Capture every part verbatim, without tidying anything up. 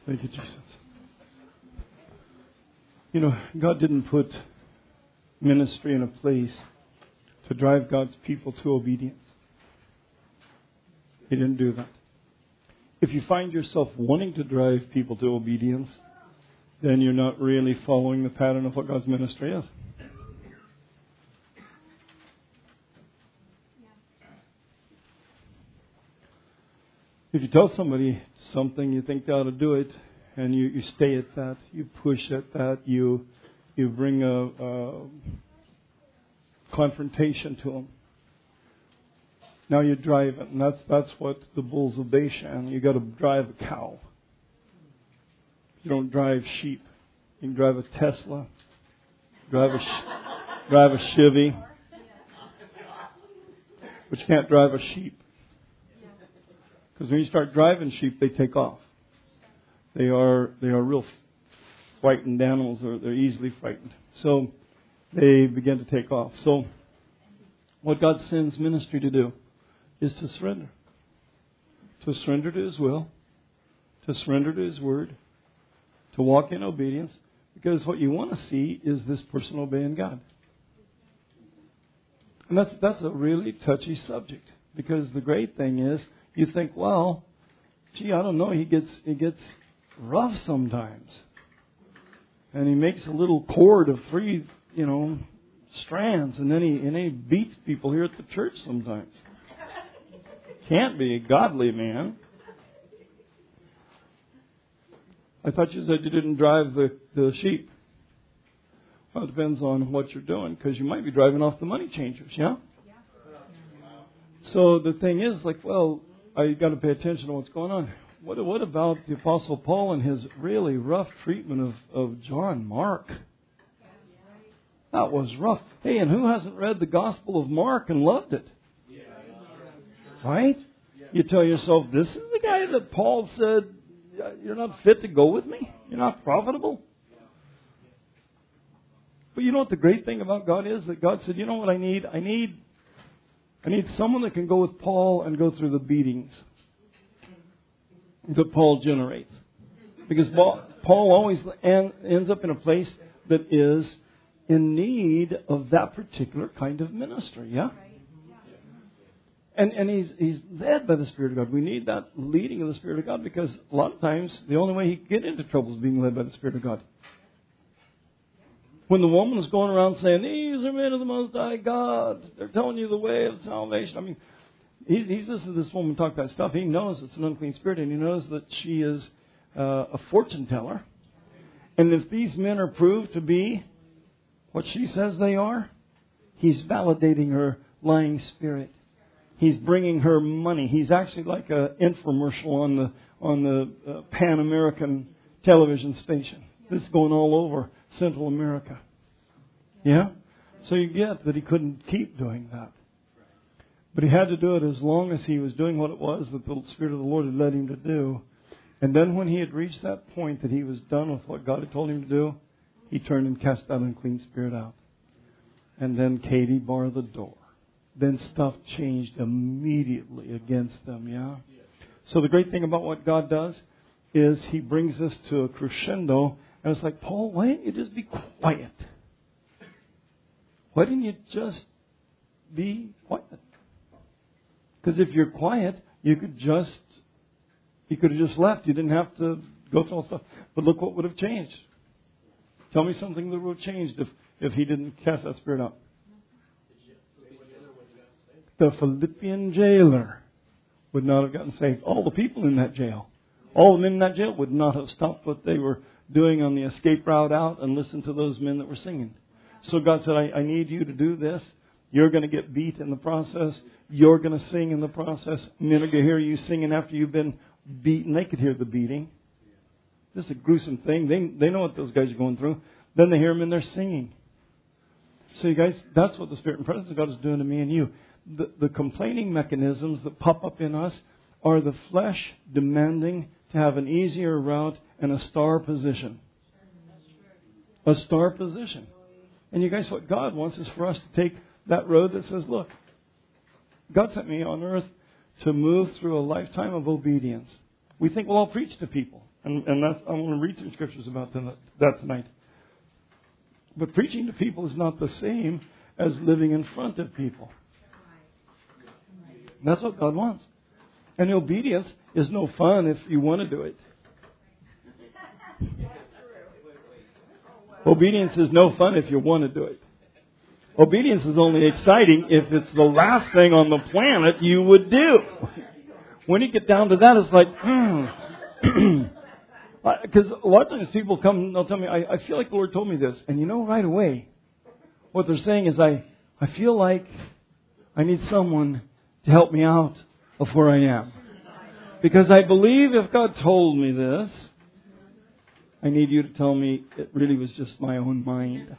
Thank you, Jesus. You know, God didn't put ministry in a place to drive God's people to obedience. He didn't do that. If you find yourself wanting to drive people to obedience, then you're not really following the pattern of what God's ministry is. If you tell somebody something, you think they ought to do it, and you, you stay at that, you push at that, you you bring a, a confrontation to them. Now you're driving, and that's that's what the bulls of Bashan. You got to drive a cow. You don't drive sheep. You can drive a Tesla, drive a drive a Chevy, but you can't drive a sheep. Because when you start driving sheep, they take off. They are they are real frightened animals, or they're easily frightened. So they begin to take off. So what God sends ministry to do is to surrender. To surrender to His will. To surrender to His word. To walk in obedience. Because what you want to see is this person obeying God. And that's that's a really touchy subject. Because the great thing is, you think, well, gee, I don't know, he gets he gets rough sometimes. And he makes a little cord of three, you know, strands, and then he and then he beats people here at the church sometimes. Can't be a godly man. I thought you said you didn't drive the, the sheep. Well, it depends on what you're doing, because you might be driving off the money changers, yeah? So the thing is, like, well, I got to pay attention to what's going on. What what about the Apostle Paul and his really rough treatment of, of John Mark? That was rough. Hey, and who hasn't read the Gospel of Mark and loved it? Right? You tell yourself, this is the guy that Paul said, you're not fit to go with me? You're not profitable? But you know what the great thing about God is? That God said, you know what I need? I need I need someone that can go with Paul and go through the beatings that Paul generates. Because Paul, Paul always ends up in a place that is in need of that particular kind of ministry, yeah? And and he's he's led by the Spirit of God. We need that leading of the Spirit of God, because a lot of times the only way he can get into trouble is being led by the Spirit of God. When the woman is going around saying, these are men of the Most High God, they're telling you the way of salvation. I mean, he's, he's listening to this woman talk that stuff. He knows it's an unclean spirit, and he knows that she is uh, a fortune teller. And if these men are proved to be what she says they are, he's validating her lying spirit. He's bringing her money. He's actually like an infomercial on the on the uh, Pan American television station. This is going all over Central America. Yeah? So you get that he couldn't keep doing that. But he had to do it as long as he was doing what it was that the Spirit of the Lord had led him to do. And then when he had reached that point that he was done with what God had told him to do, he turned and cast that unclean spirit out. And then Katie barred the door. Then stuff changed immediately against them, yeah? So the great thing about what God does is He brings us to a crescendo. And it's like, Paul, why didn't you just be quiet? Why didn't you just be quiet? Because if you're quiet, you could just, you could have just left. You didn't have to go through all stuff. But look what would have changed. Tell me something that would have changed if, if he didn't cast that spirit out. The Philippian jailer would not have gotten saved. All the people in that jail, all the men in that jail would not have stopped what they were doing on the escape route out and listened to those men that were singing. So God said, I, I need you to do this. You're going to get beat in the process. You're going to sing in the process. Men are going to hear you singing after you've been beaten. They could hear the beating. This is a gruesome thing. They, they know what those guys are going through. Then they hear them and they're singing. So you guys, that's what the Spirit and presence of God is doing to me and you. The, the complaining mechanisms that pop up in us are the flesh demanding to have an easier route and a star position. A star position. And you guys, what God wants is for us to take that road that says, look, God sent me on earth to move through a lifetime of obedience. We think, well, I'll preach to people. And, and that's, I want to read some scriptures about that tonight. But preaching to people is not the same as living in front of people. And that's what God wants. And obedience is no fun if you want to do it. Obedience is no fun if you want to do it. Obedience is only exciting if it's the last thing on the planet you would do. When you get down to that, it's like, hmm. Because a lot of times people come and they'll tell me, I, I feel like the Lord told me this. And you know right away, what they're saying is, I, I feel like I need someone to help me out of where I am. Because I believe if God told me this, I need you to tell me it really was just my own mind.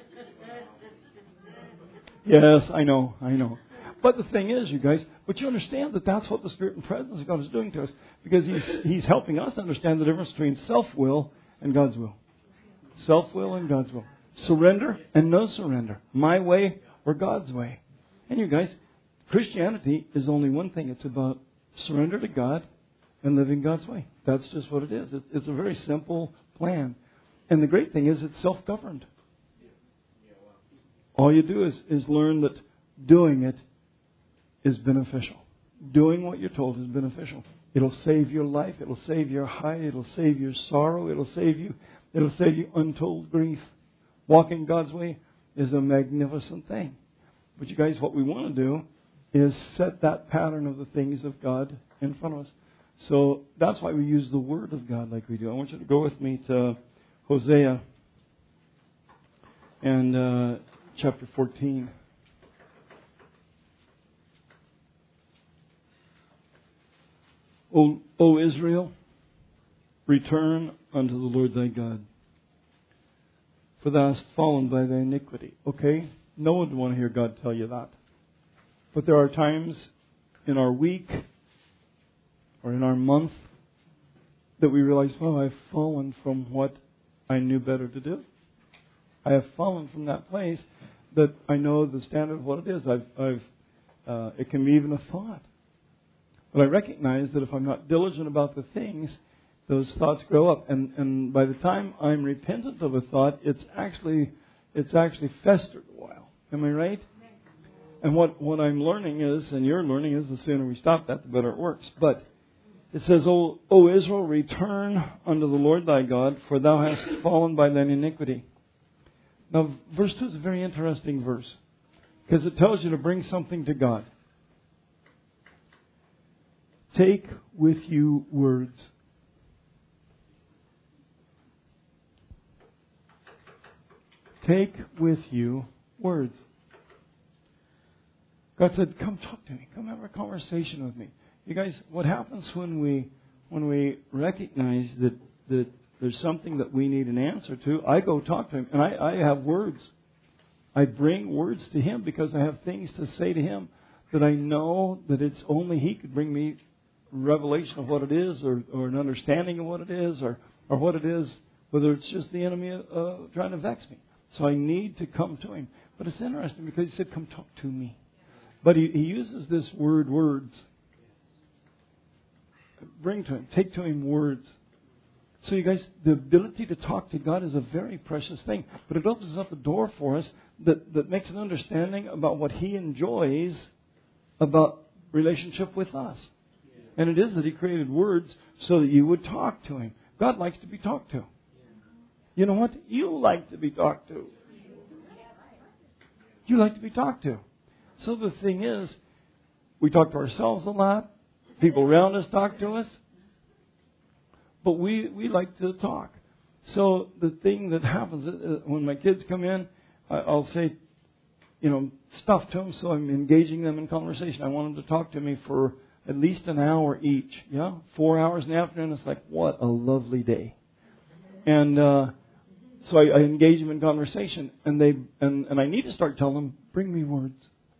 Yes, I know, I know. But the thing is, you guys, but you understand that that's what the Spirit and presence of God is doing to us. Because He's He's helping us understand the difference between self-will and God's will. Self-will and God's will. Surrender and no surrender. My way or God's way. And you guys, Christianity is only one thing. It's about surrender to God and living God's way. That's just what it is. It's a very simple plan. And the great thing is it's self-governed. All you do is, is learn that doing it is beneficial. Doing what you're told is beneficial. It'll save your life. It'll save your height. It'll save your sorrow. It'll save you. It'll save you untold grief. Walking God's way is a magnificent thing. But you guys, what we want to do is set that pattern of the things of God in front of us. So that's why we use the Word of God like we do. I want you to go with me to Hosea and uh, chapter fourteen. O, o Israel, return unto the Lord thy God, for thou hast fallen by thy iniquity. Okay? No one would want to hear God tell you that. But there are times in our week or in our month that we realize, well, I've fallen from what I knew better to do. I have fallen from that place that I know the standard of what it is. I've, I've, uh, it can be even a thought. But I recognize that if I'm not diligent about the things, those thoughts grow up. And, and by the time I'm repentant of a thought, it's actually it's actually festered a while. Am I right? And what, what I'm learning is, and you're learning is, the sooner we stop that, the better it works. But it says, O, o Israel, return unto the Lord thy God, for thou hast fallen by thine iniquity. Now, verse two is a very interesting verse, because it tells you to bring something to God. Take with you words. Take with you words. God said, come talk to me. Come have a conversation with me. You guys, what happens when we when we recognize that, that there's something that we need an answer to, I go talk to Him. And I, I have words. I bring words to Him because I have things to say to Him that I know that it's only He could bring me revelation of what it is, or, or an understanding of what it is, or, or what it is, whether it's just the enemy uh, trying to vex me. So I need to come to Him. But it's interesting because He said, come talk to me. But He, he uses this word, words. Bring to Him. Take to Him words. So you guys, the ability to talk to God is a very precious thing. But it opens up a door for us that, that makes an understanding about what He enjoys about relationship with us. And it is that He created words so that you would talk to Him. God likes to be talked to. You know what? You like to be talked to. You like to be talked to. So the thing is, we talk to ourselves a lot. People around us talk to us. But we, we like to talk. So the thing that happens uh, when my kids come in, I'll say, you know, stuff to them, so I'm engaging them in conversation. I want them to talk to me for at least an hour each. Yeah, four hours in the afternoon. It's like, what a lovely day. And uh, so I, I engage them in conversation, and they and, and I need to start telling them, bring me words.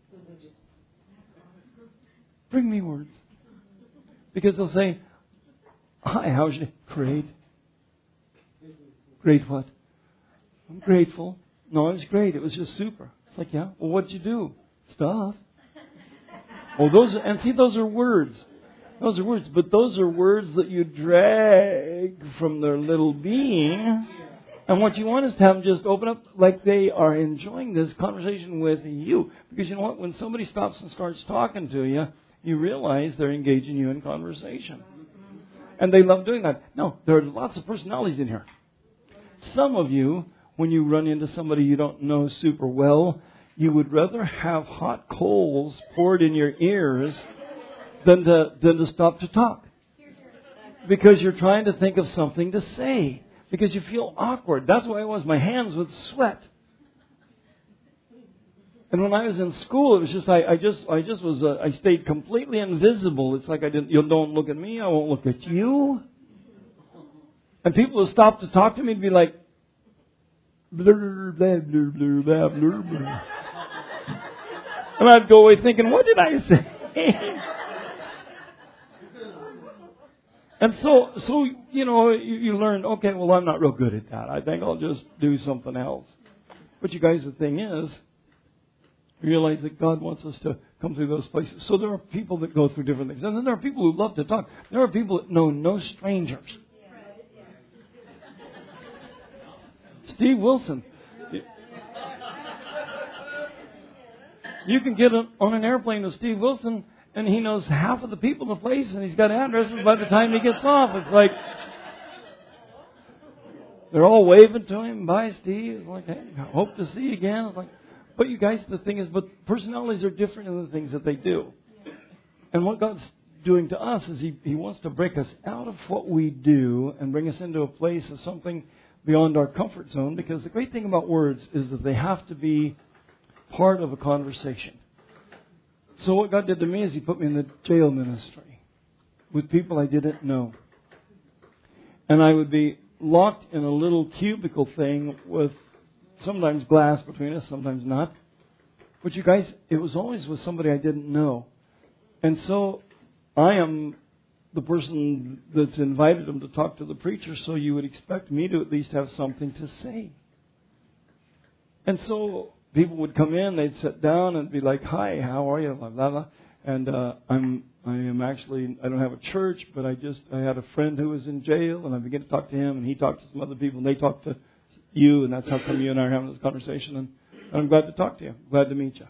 Bring me words. Because they'll say, hi, how's your day? Great. Great what? I'm grateful. No, it was great. It was just super. It's like, yeah. Well, what'd you do? Stuff. Oh, those, and see, those are words. Those are words, but those are words that you drag from their little being. And what you want is to have them just open up like they are enjoying this conversation with you. Because you know what? When somebody stops and starts talking to you, you realize they're engaging you in conversation. And they love doing that. No, there are lots of personalities in here. Some of you, when you run into somebody you don't know super well, you would rather have hot coals poured in your ears than to, than to stop to talk. Because you're trying to think of something to say. Because you feel awkward. That's why it was. My hands would sweat. And when I was in school, it was just I, I just I just was uh, I stayed completely invisible. It's like I didn't. You don't look at me. I won't look at you. And people would stop to talk to me and be like, blah blah blah blah blah blah blah. And I'd go away thinking, what did I say? And so, so you know, you, you learn, okay, well, I'm not real good at that. I think I'll just do something else. But you guys, the thing is, realize that God wants us to come through those places. So there are people that go through different things. And then there are people who love to talk. There are people that know no strangers. Steve Wilson. You can get on an airplane with Steve Wilson, and he knows half of the people in the place, and he's got addresses by the time he gets off. It's like they're all waving to him. Bye, Steve. It's like, hey, hope to see you again. It's like, but you guys, the thing is, but personalities are different in the things that they do. And what God's doing to us is He, he wants to break us out of what we do and bring us into a place of something beyond our comfort zone. Because the great thing about words is that they have to be part of a conversation. So what God did to me is He put me in the jail ministry with people I didn't know. And I would be locked in a little cubicle thing with sometimes glass between us, sometimes not. But you guys, it was always with somebody I didn't know. And so I am the person that's invited them to talk to the preacher, so you would expect me to at least have something to say. And so people would come in, they'd sit down and be like, hi, how are you? Blah, blah, blah. And uh, I'm, I am actually, I don't have a church, but I just, I had a friend who was in jail, and I began to talk to him, and he talked to some other people, and they talked to you, and that's how come you and I are having this conversation. And, and I'm glad to talk to you. Glad to meet you.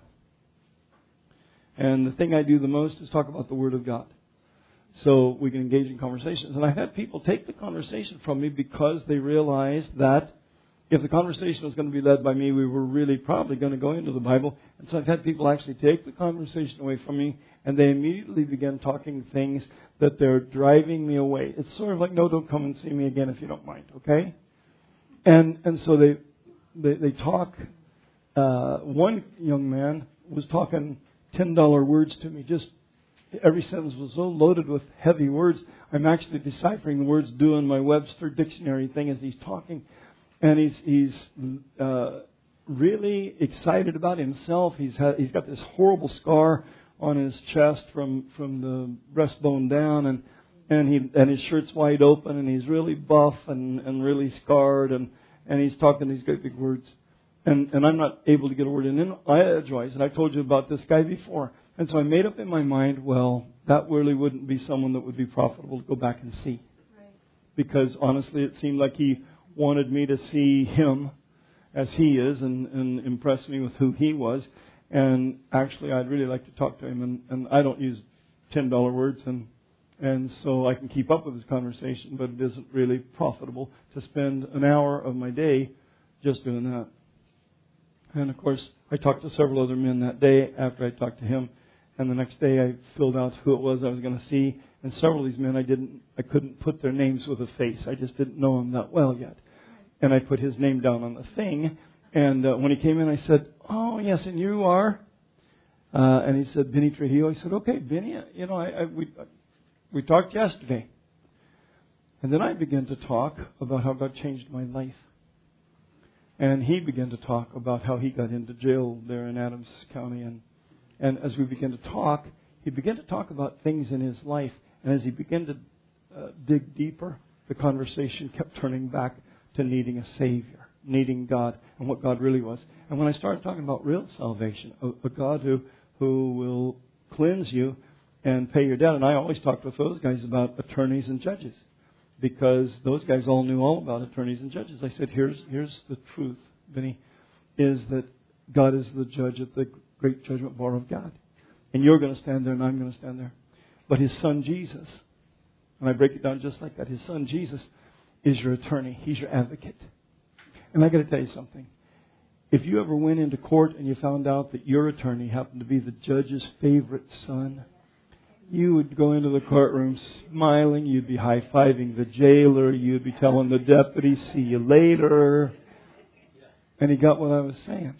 And the thing I do the most is talk about the Word of God. So we can engage in conversations. And I've had people take the conversation from me because they realized that if the conversation was going to be led by me, we were really probably going to go into the Bible. And so I've had people actually take the conversation away from me, and they immediately begin talking things that they're driving me away. It's sort of like, no, don't come and see me again if you don't mind, okay? And and so they they, they talk. Uh, one young man was talking ten dollar words to me. Just every sentence was so loaded with heavy words. I'm actually deciphering the words, doing my Webster dictionary thing as he's talking. And he's he's uh, really excited about himself. He's had, he's got this horrible scar on his chest from, from the breastbone down, and and he and his shirt's wide open, and he's really buff and, and really scarred, and, and he's talking these great big words. And and I'm not able to get a word in. And I edgewise, and I told you about this guy before. And so I made up in my mind, well, that really wouldn't be someone that would be profitable to go back and see. Right. Because honestly, it seemed like he wanted me to see him as he is and, and impress me with who he was. And actually, I'd really like to talk to him. And, and I don't use ten dollar words, and and so I can keep up with his conversation, but it isn't really profitable to spend an hour of my day just doing that. And of course, I talked to several other men that day after I talked to him. And the next day, I filled out who it was I was going to see. And several of these men, I didn't, I couldn't put their names with a face. I just didn't know them that well yet. And I put his name down on the thing. And uh, when he came in, I said, "Oh yes, and you are?" Uh, and he said, "Benny Trujillo." I said, "Okay, Benny. You know, I, I we we talked yesterday." And then I began to talk about how God changed my life. And he began to talk about how he got into jail there in Adams County. And, and as we began to talk, he began to talk about things in his life. And as he began to uh, dig deeper, the conversation kept turning back to needing a Savior, needing God, and what God really was. And when I started talking about real salvation, a, a God who, who will cleanse you and pay your debt. And I always talked with those guys about attorneys and judges, because those guys all knew all about attorneys and judges. I said, here's here's the truth, Vinny, is that God is the judge at the great judgment bar of God. And you're going to stand there and I'm going to stand there. But His Son Jesus, and I break it down just like that, His Son Jesus is your attorney. He's your advocate. And I got to tell you something. If you ever went into court and you found out that your attorney happened to be the judge's favorite son, you would go into the courtroom smiling. You'd be high-fiving the jailer. You'd be telling the deputy, see you later. And he got what I was saying.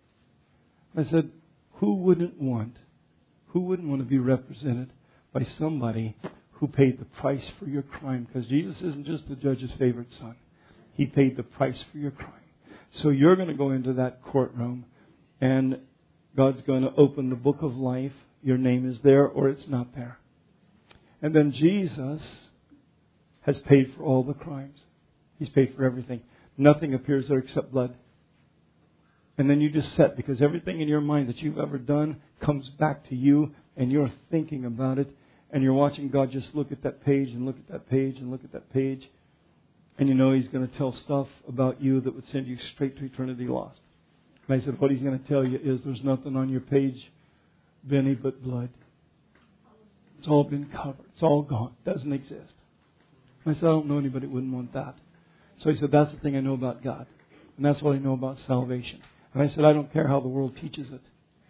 I said, who wouldn't want, who wouldn't want to be represented by somebody who paid the price for your crime? Because Jesus isn't just the judge's favorite son. He paid the price for your crime. So you're going to go into that courtroom and God's going to open the book of life. Your name is there or it's not there. And then Jesus has paid for all the crimes. He's paid for everything. Nothing appears there except blood. And then you just sit, because everything in your mind that you've ever done comes back to you and you're thinking about it and you're watching God just look at that page and look at that page and look at that page. And you know He's going to tell stuff about you that would send you straight to eternity lost. And I said, what He's going to tell you is there's nothing on your page, Benny, but blood. It's all been covered. It's all gone. It doesn't exist. And I said, I don't know anybody that wouldn't want that. So he said, that's the thing I know about God. And that's what I know about salvation. And I said, I don't care how the world teaches it.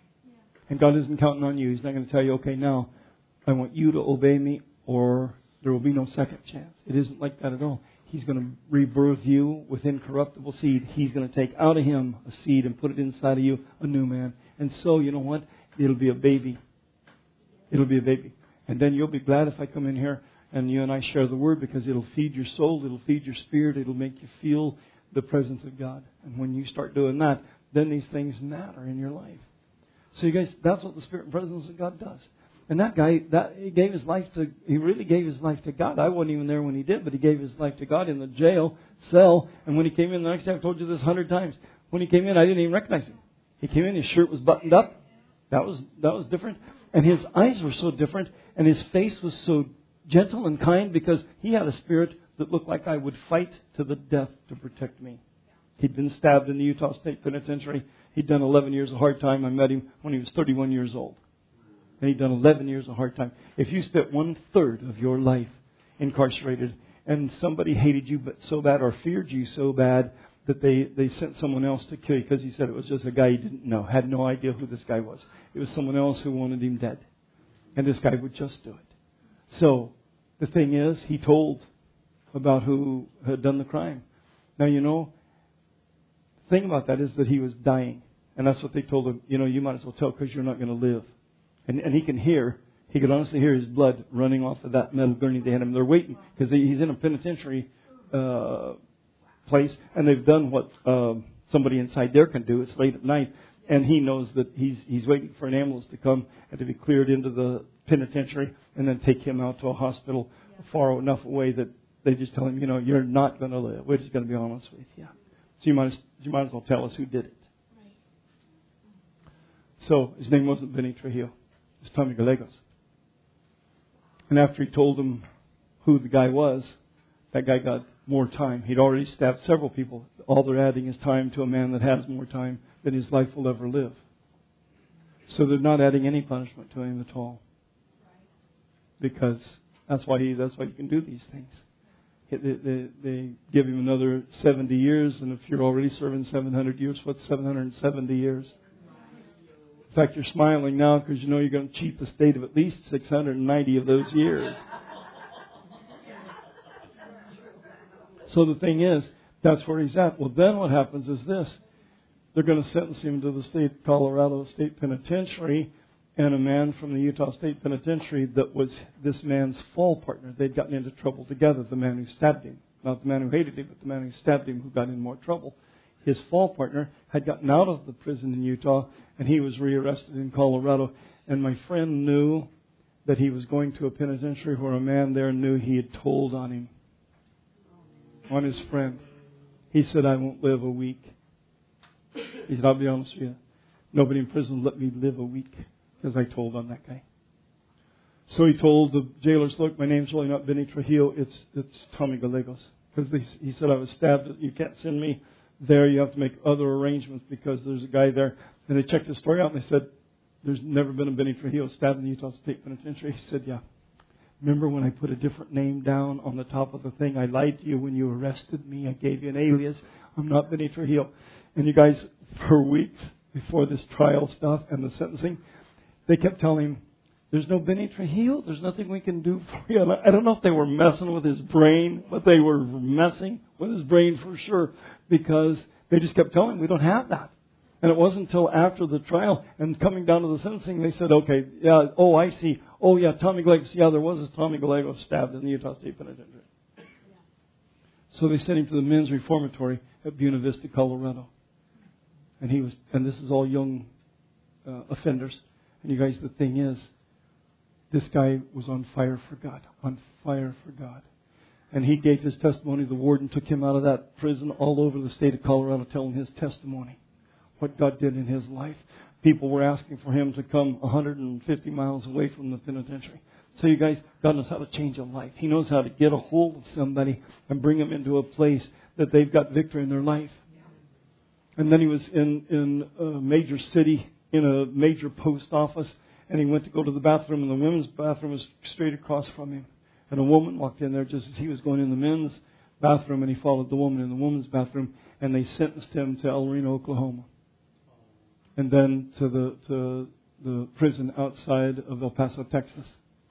And God isn't counting on you. He's not going to tell you, okay, now I want you to obey me or there will be no second chance. It isn't like that at all. He's going to rebirth you with incorruptible seed. He's going to take out of Him a seed and put it inside of you, a new man. And so, you know what? It'll be a baby. It'll be a baby. And then you'll be glad if I come in here and you and I share the Word, because it'll feed your soul. It'll feed your spirit. It'll make you feel the presence of God. And when you start doing that, then these things matter in your life. So you guys, that's what the Spirit and presence of God does. And that guy, that he gave his life to, he really gave his life to God. I wasn't even there when he did, but he gave his life to God in the jail cell. And when he came in the next day, I've told you this a hundred times. When he came in, I didn't even recognize him. He came in, his shirt was buttoned up. That was, that was different. And his eyes were so different. And his face was so gentle and kind, because he had a spirit that looked like I would fight to the death to protect me. He'd been stabbed in the Utah State Penitentiary. He'd done eleven years of hard time. I met him when he was thirty-one years old. And he'd done eleven years of hard time. If you spent one third of your life incarcerated and somebody hated you but so bad or feared you so bad that they, they sent someone else to kill you, because he said it was just a guy he didn't know, had no idea who this guy was. It was someone else who wanted him dead. And this guy would just do it. So the thing is, he told about who had done the crime. Now, you know, the thing about that is that he was dying. And that's what they told him. You know, you might as well tell, because you're not going to live. And, and he can hear, he could honestly hear his blood running off of that metal gurney they had him. They're waiting, because he's in a penitentiary uh, place, and they've done what uh, somebody inside there can do. It's late at night, and he knows that he's he's waiting for an ambulance to come and to be cleared into the penitentiary, and then take him out to a hospital far enough away that they just tell him, you know, you're not going to live. We're just going to be honest with you. So you might, you might as well tell us who did it. So his name wasn't Benny Trujillo. It was Tommy Gallegos. And after he told them who the guy was, that guy got more time. He'd already stabbed several people. All they're adding is time to a man that has more time than his life will ever live. So they're not adding any punishment to him at all. Because that's why he that's why you can do these things. They, they, they give him another seventy years, and if you're already serving seven hundred years, what's seven hundred seventy years? In fact, you're smiling now because you know you're going to cheat the state of at least six hundred ninety of those years. So the thing is, that's where he's at. Well, then what happens is this. They're going to sentence him to the state Colorado State Penitentiary, and a man from the Utah State Penitentiary that was this man's fall partner. They'd gotten into trouble together, the man who stabbed him. Not the man who hated him, but the man who stabbed him who got in more trouble. His fall partner had gotten out of the prison in Utah, and he was rearrested in Colorado. And my friend knew that he was going to a penitentiary where a man there knew he had told on him, on his friend. He said, I won't live a week. He said, I'll be honest with you. Nobody in prison let me live a week because I told on that guy. So he told the jailers, look, my name's really not Benny Trujillo, it's it's Tommy Gallegos. Because he said I was stabbed. You can't send me there. You have to make other arrangements because there's a guy there. And they checked his story out and they said, there's never been a Benny Trujillo stabbed in the Utah State Penitentiary. He said, yeah. Remember when I put a different name down on the top of the thing? I lied to you when you arrested me. I gave you an alias. I'm not Benny Trujillo. And you guys, for weeks before this trial stuff and the sentencing, they kept telling him, there's no Benny Trujillo. There's nothing we can do for you. I don't know if they were messing with his brain, but they were messing with his brain for sure because they just kept telling him, we don't have that. And it wasn't until after the trial and coming down to the sentencing, they said, okay, yeah, oh, I see. Oh, yeah, Tommy Gallegos. Yeah, there was a Tommy Gallegos stabbed in the Utah State Penitentiary. Yeah. So they sent him to the men's reformatory at Buena Vista, Colorado. And he was, and this is all young uh, offenders. And you guys, the thing is, this guy was on fire for God, on fire for God. And he gave his testimony. The warden took him out of that prison all over the state of Colorado telling his testimony, what God did in his life. People were asking for him to come one hundred fifty miles away from the penitentiary. So you guys, God knows how to change a life. He knows how to get a hold of somebody and bring them into a place that they've got victory in their life. And then he was in, in a major city, in a major post office. And he went to go to the bathroom, and the women's bathroom was straight across from him. And a woman walked in there just as he was going in the men's bathroom, and he followed the woman in the woman's bathroom, and they sentenced him to El Reno, Oklahoma. And then to the to the prison outside of El Paso, Texas.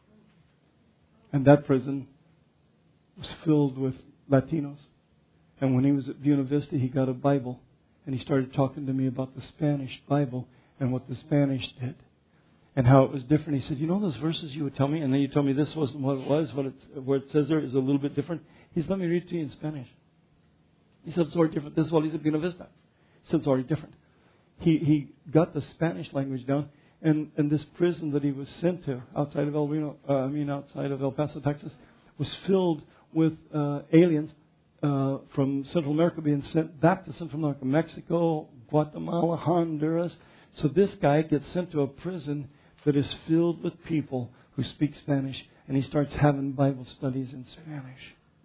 And that prison was filled with Latinos. And when he was at Buena Vista, he got a Bible, and he started talking to me about the Spanish Bible and what the Spanish did. And how it was different. He said, you know those verses you would tell me? And then you tell me this wasn't what it was. What it, what it says there is a little bit different. He said, let me read it to you in Spanish. He said, it's already different. This is what he's at Buena Vista. He said, it's already different. He he got the Spanish language down. And, and this prison that he was sent to outside of El Reno, uh, I mean outside of El Paso, Texas, was filled with uh, aliens uh, from Central America being sent back to Central America. Mexico, Guatemala, Honduras. So this guy gets sent to a prison that is filled with people who speak Spanish, and he starts having Bible studies in Spanish.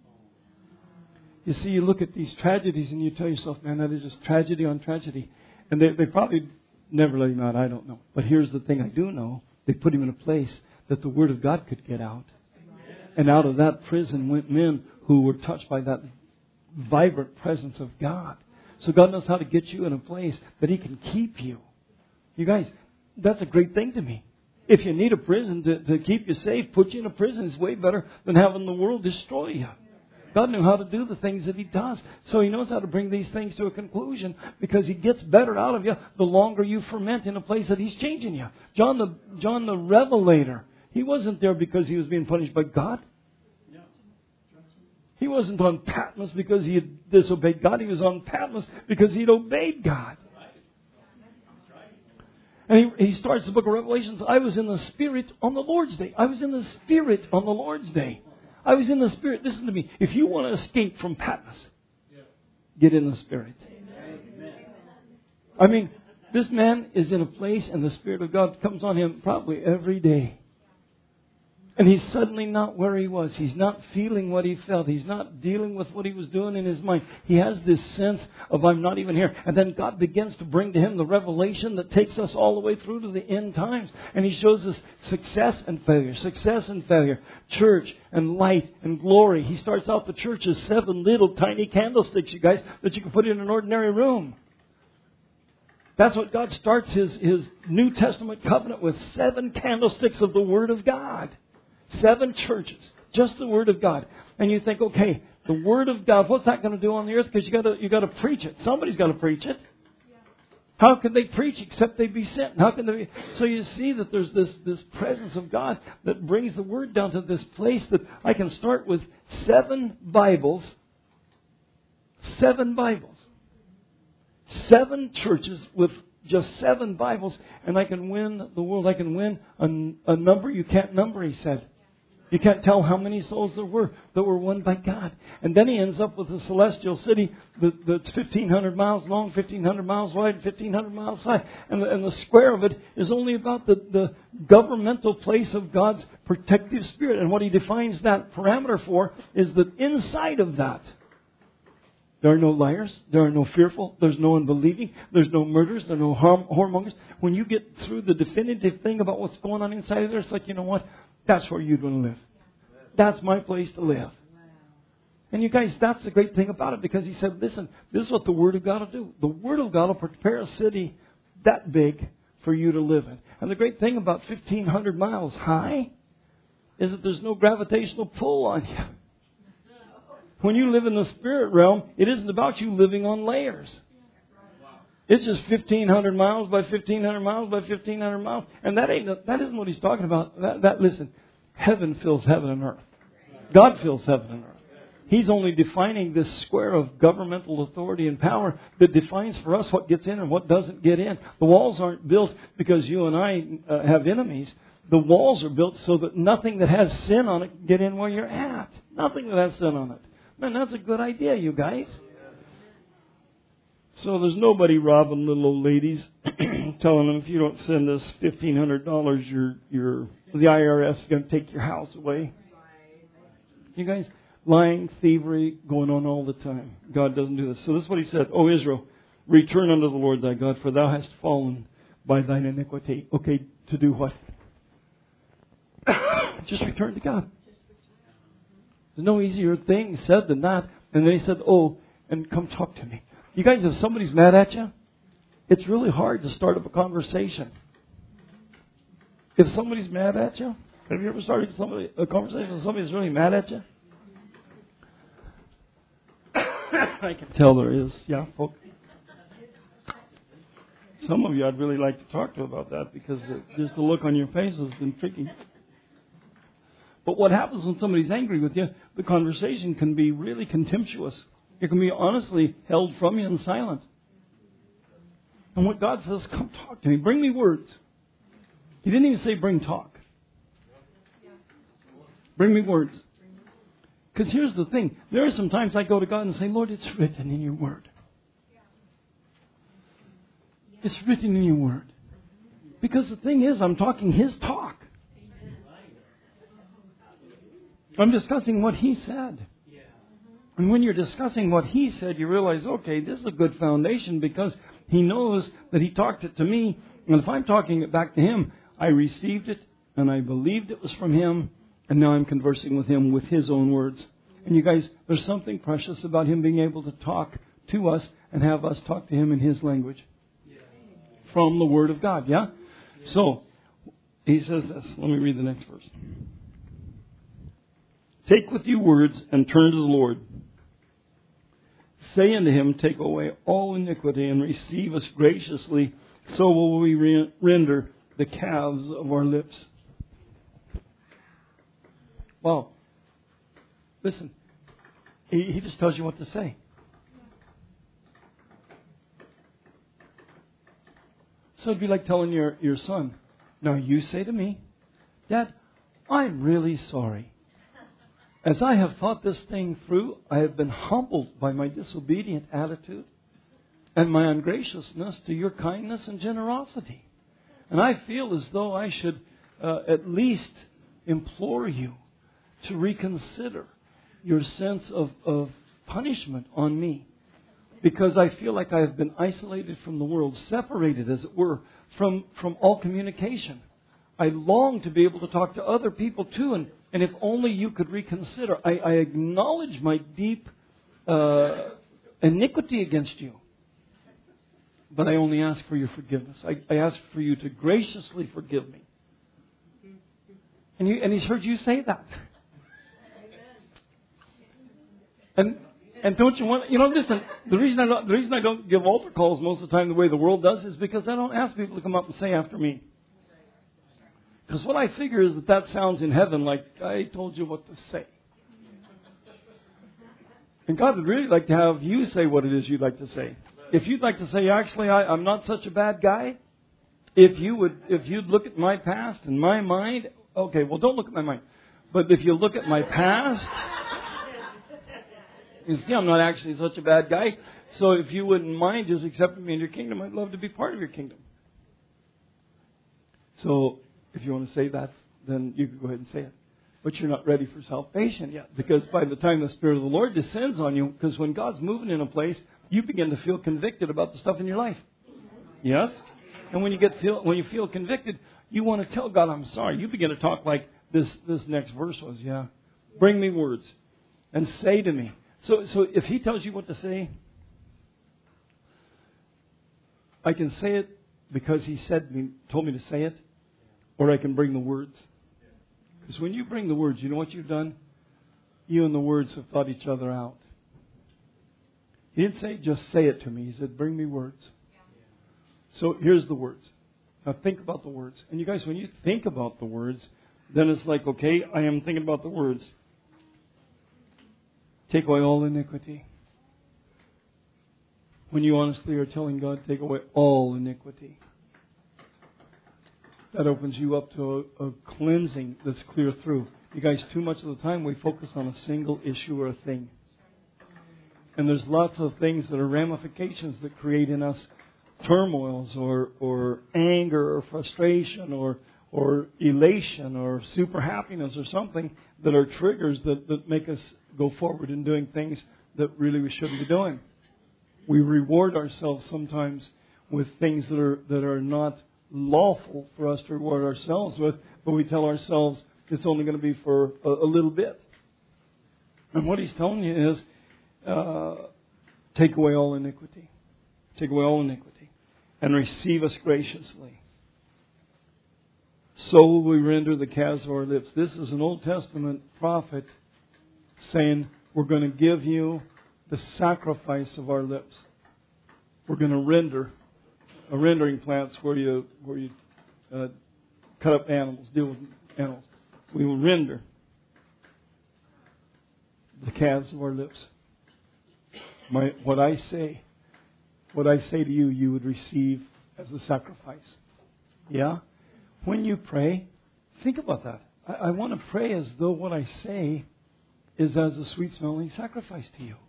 You see, you look at these tragedies and you tell yourself, man, that is just tragedy on tragedy. And they, they probably never let him out, I don't know. But here's the thing I do know. They put him in a place that the Word of God could get out. And out of that prison went men who were touched by that vibrant presence of God. So God knows how to get you in a place that He can keep you. You guys, that's a great thing to me. If you need a prison to, to keep you safe, put you in a prison is way better than having the world destroy you. God knew how to do the things that He does. So He knows how to bring these things to a conclusion because He gets better out of you the longer you ferment in a place that He's changing you. John the, John the Revelator, he wasn't there because he was being punished by God. He wasn't on Patmos because he had disobeyed God. He was on Patmos because he'd obeyed God. And he, he starts the book of Revelations. I was in the Spirit on the Lord's Day. I was in the Spirit on the Lord's Day. I was in the Spirit. Listen to me. If you want to escape from Patmos, get in the Spirit. I mean, this man is in a place and the Spirit of God comes on him probably every day. And he's suddenly not where he was. He's not feeling what he felt. He's not dealing with what he was doing in his mind. He has this sense of, I'm not even here. And then God begins to bring to him the revelation that takes us all the way through to the end times. And He shows us success and failure, success and failure, church and light and glory. He starts out the church as seven little tiny candlesticks, you guys, that you can put in an ordinary room. That's what God starts His, his New Testament covenant with, seven candlesticks of the Word of God. Seven churches, just the Word of God. And you think, okay, the Word of God, what's that going to do on the earth? Because you got to you got to preach it. Somebody's got to preach it. How can they preach except they be sent? How can they be? So you see that there's this this presence of God that brings the Word down to this place that I can start with seven Bibles, seven Bibles, seven churches with just seven Bibles, and I can win the world. I can win a, a number you can't number, He said. You can't tell how many souls there were that were won by God. And then he ends up with a celestial city that, that's fifteen hundred miles long, fifteen hundred miles wide, fifteen hundred miles high. And the, and the square of it is only about the, the governmental place of God's protective spirit. And what he defines that parameter for is that inside of that, there are no liars. There are no fearful. There's no unbelieving. There's no murders. There are no harm, whoremongers. When you get through the definitive thing about what's going on inside of there, it's like, you know what? That's where you'd want to live. That's my place to live. And you guys, that's the great thing about it, because he said, listen, this is what the Word of God will do. The Word of God will prepare a city that big for you to live in. And the great thing about fifteen hundred miles high is that there's no gravitational pull on you. When you live in the spirit realm, it isn't about you living on layers. It's just fifteen hundred miles by fifteen hundred miles by fifteen hundred miles. And that ain't that isn't what he's talking about. That, that listen, heaven fills heaven and earth. God fills heaven and earth. He's only defining this square of governmental authority and power that defines for us what gets in and what doesn't get in. The walls aren't built because you and I uh, have enemies. The walls are built so that nothing that has sin on it can get in where you're at. Nothing that has sin on it. Man, that's a good idea, you guys. So there's nobody robbing little old ladies, telling them if you don't send us fifteen hundred dollars, you're, you're, the I R S is going to take your house away. You guys, lying, thievery, going on all the time. God doesn't do this. So this is what he said. O Israel, return unto the Lord thy God, for thou hast fallen by thine iniquity. Okay, to do what? Just return to God. There's no easier thing said than that. And then he said, oh, and come talk to me. You guys, if somebody's mad at you, it's really hard to start up a conversation. If somebody's mad at you, have you ever started somebody, a conversation with somebody who's really mad at you? I can tell there is. Yeah, folks. Some of you I'd really like to talk to about that, because the, just the look on your face has been tricky. But what happens when somebody's angry with you, the conversation can be really contemptuous. It can be honestly held from you in silence. And what God says, come talk to me. Bring me words. He didn't even say bring talk. Bring me words. Because here's the thing. There are some times I go to God and say, Lord, it's written in your word. It's written in your word. Because the thing is, I'm talking His talk. I'm discussing what He said. And when you're discussing what He said, you realize, okay, this is a good foundation, because He knows that He talked it to me. And if I'm talking it back to Him, I received it and I believed it was from Him. And now I'm conversing with Him with His own words. And you guys, there's something precious about Him being able to talk to us and have us talk to Him in His language. From the Word of God, yeah? So, He says this. Let me read the next verse. Take with you words and turn to the Lord. Say unto Him, take away all iniquity and receive us graciously. So will we re- render the calves of our lips. Wow. Listen. He, he just tells you what to say. So it'd be like telling your, your son, now you say to me, Dad, I'm really sorry. As I have thought this thing through, I have been humbled by my disobedient attitude and my ungraciousness to your kindness and generosity. And I feel as though I should uh, at least implore you to reconsider your sense of, of punishment on me. Because I feel like I have been isolated from the world, separated, as it were, from, from all communication. I long to be able to talk to other people too, and, and if only you could reconsider. I, I acknowledge my deep uh, iniquity against you, but I only ask for your forgiveness. I, I ask for you to graciously forgive me. And, you, and He's heard you say that. And and don't you want, you know, listen, the reason I don't, the reason I don't give altar calls most of the time the way the world does is because I don't ask people to come up and say after me. Because what I figure is that that sounds in heaven like, I told you what to say. And God would really like to have you say what it is you'd like to say. If you'd like to say, actually, I, I'm not such a bad guy. If you would, if you'd look at my past and my mind, okay, well, don't look at my mind. But if you look at my past, you see I'm not actually such a bad guy. So if you wouldn't mind just accepting me in your kingdom, I'd love to be part of your kingdom. So if you want to say that, then you can go ahead and say it. But you're not ready for salvation yet. Because by the time the Spirit of the Lord descends on you, because when God's moving in a place, you begin to feel convicted about the stuff in your life. Yes? And when you get feel when you feel convicted, you want to tell God, I'm sorry. You begin to talk like this this next verse was, yeah. Bring me words and say to me. So so if He tells you what to say, I can say it because He said me, told me to say it, or I can bring the words. Because when you bring the words, you know what you've done? You and the words have thought each other out. He didn't say, just say it to me. He said, bring me words. So here's the words. Now think about the words. And you guys, when you think about the words, then it's like, okay, I am thinking about the words. Take away all iniquity. When you honestly are telling God, take away all iniquity. That opens you up to a, a cleansing that's clear through. You guys, too much of the time we focus on a single issue or a thing. And there's lots of things that are ramifications that create in us turmoils or, or anger or frustration or, or elation or super happiness or something that are triggers that, that make us go forward in doing things that really we shouldn't be doing. We reward ourselves sometimes with things that are that are not lawful for us to reward ourselves with, but we tell ourselves it's only going to be for a, a little bit. And what He's telling you is, uh, take away all iniquity. Take away all iniquity. And receive us graciously. So will we render the calves of our lips. This is an Old Testament prophet saying, we're going to give you the sacrifice of our lips. We're going to render. A rendering plant's where you where you uh, cut up animals, deal with animals. We will render the calves of our lips. My what I say, what I say to you, you would receive as a sacrifice. Yeah? When you pray, think about that. I, I want to pray as though what I say is as a sweet smelling sacrifice to you.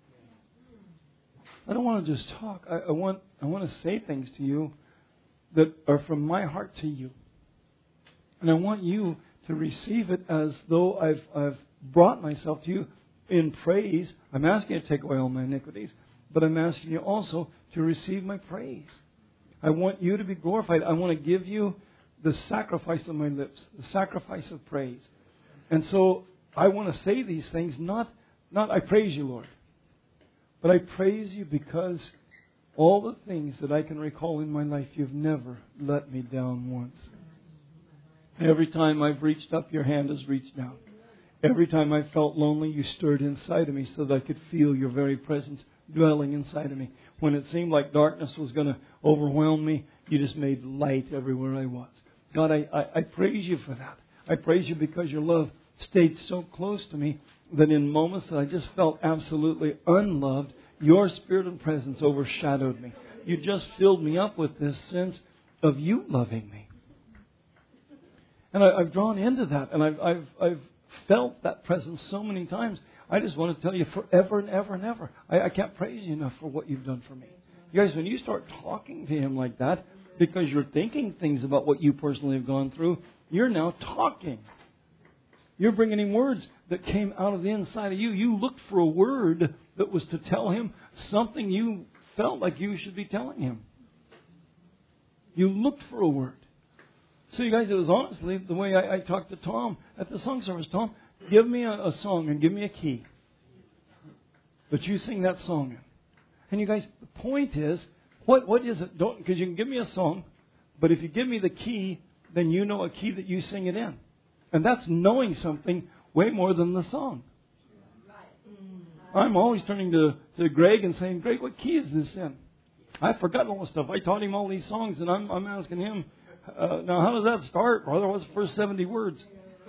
I don't want to just talk. I, I want I want to say things to you that are from my heart to you. And I want you to receive it as though I've I've brought myself to you in praise. I'm asking you to take away all my iniquities, but I'm asking you also to receive my praise. I want you to be glorified. I want to give you the sacrifice of my lips, the sacrifice of praise. And so I want to say these things, not not I praise you, Lord. But I praise you because all the things that I can recall in my life, you've never let me down once. Every time I've reached up, your hand has reached down. Every time I felt lonely, you stirred inside of me so that I could feel your very presence dwelling inside of me. When it seemed like darkness was going to overwhelm me, you just made light everywhere I was. God, I, I, I praise you for that. I praise you because your love stayed so close to me that in moments that I just felt absolutely unloved, your Spirit and presence overshadowed me. You just filled me up with this sense of you loving me. And I, I've drawn into that, and I've, I've, I've felt that presence so many times. I just want to tell you forever and ever and ever. I, I can't praise you enough for what you've done for me. You guys, when you start talking to Him like that, because you're thinking things about what you personally have gone through, you're now talking. You're bringing Him words that came out of the inside of you. You looked for a word that was to tell Him something you felt like you should be telling Him. You looked for a word. So you guys, it was honestly the way I, I talked to Tom at the song service. Tom, give me a, a song and give me a key. But you sing that song in. And you guys, the point is, what what is it? Don't, because you can give me a song, but if you give me the key, then you know a key that you sing it in. And that's knowing something way more than the song. I'm always turning to, to Greg and saying, Greg, what key is this in? I've forgotten all this stuff. I taught him all these songs, and I'm, I'm asking him, uh, now how does that start, brother? What's the first seventy words?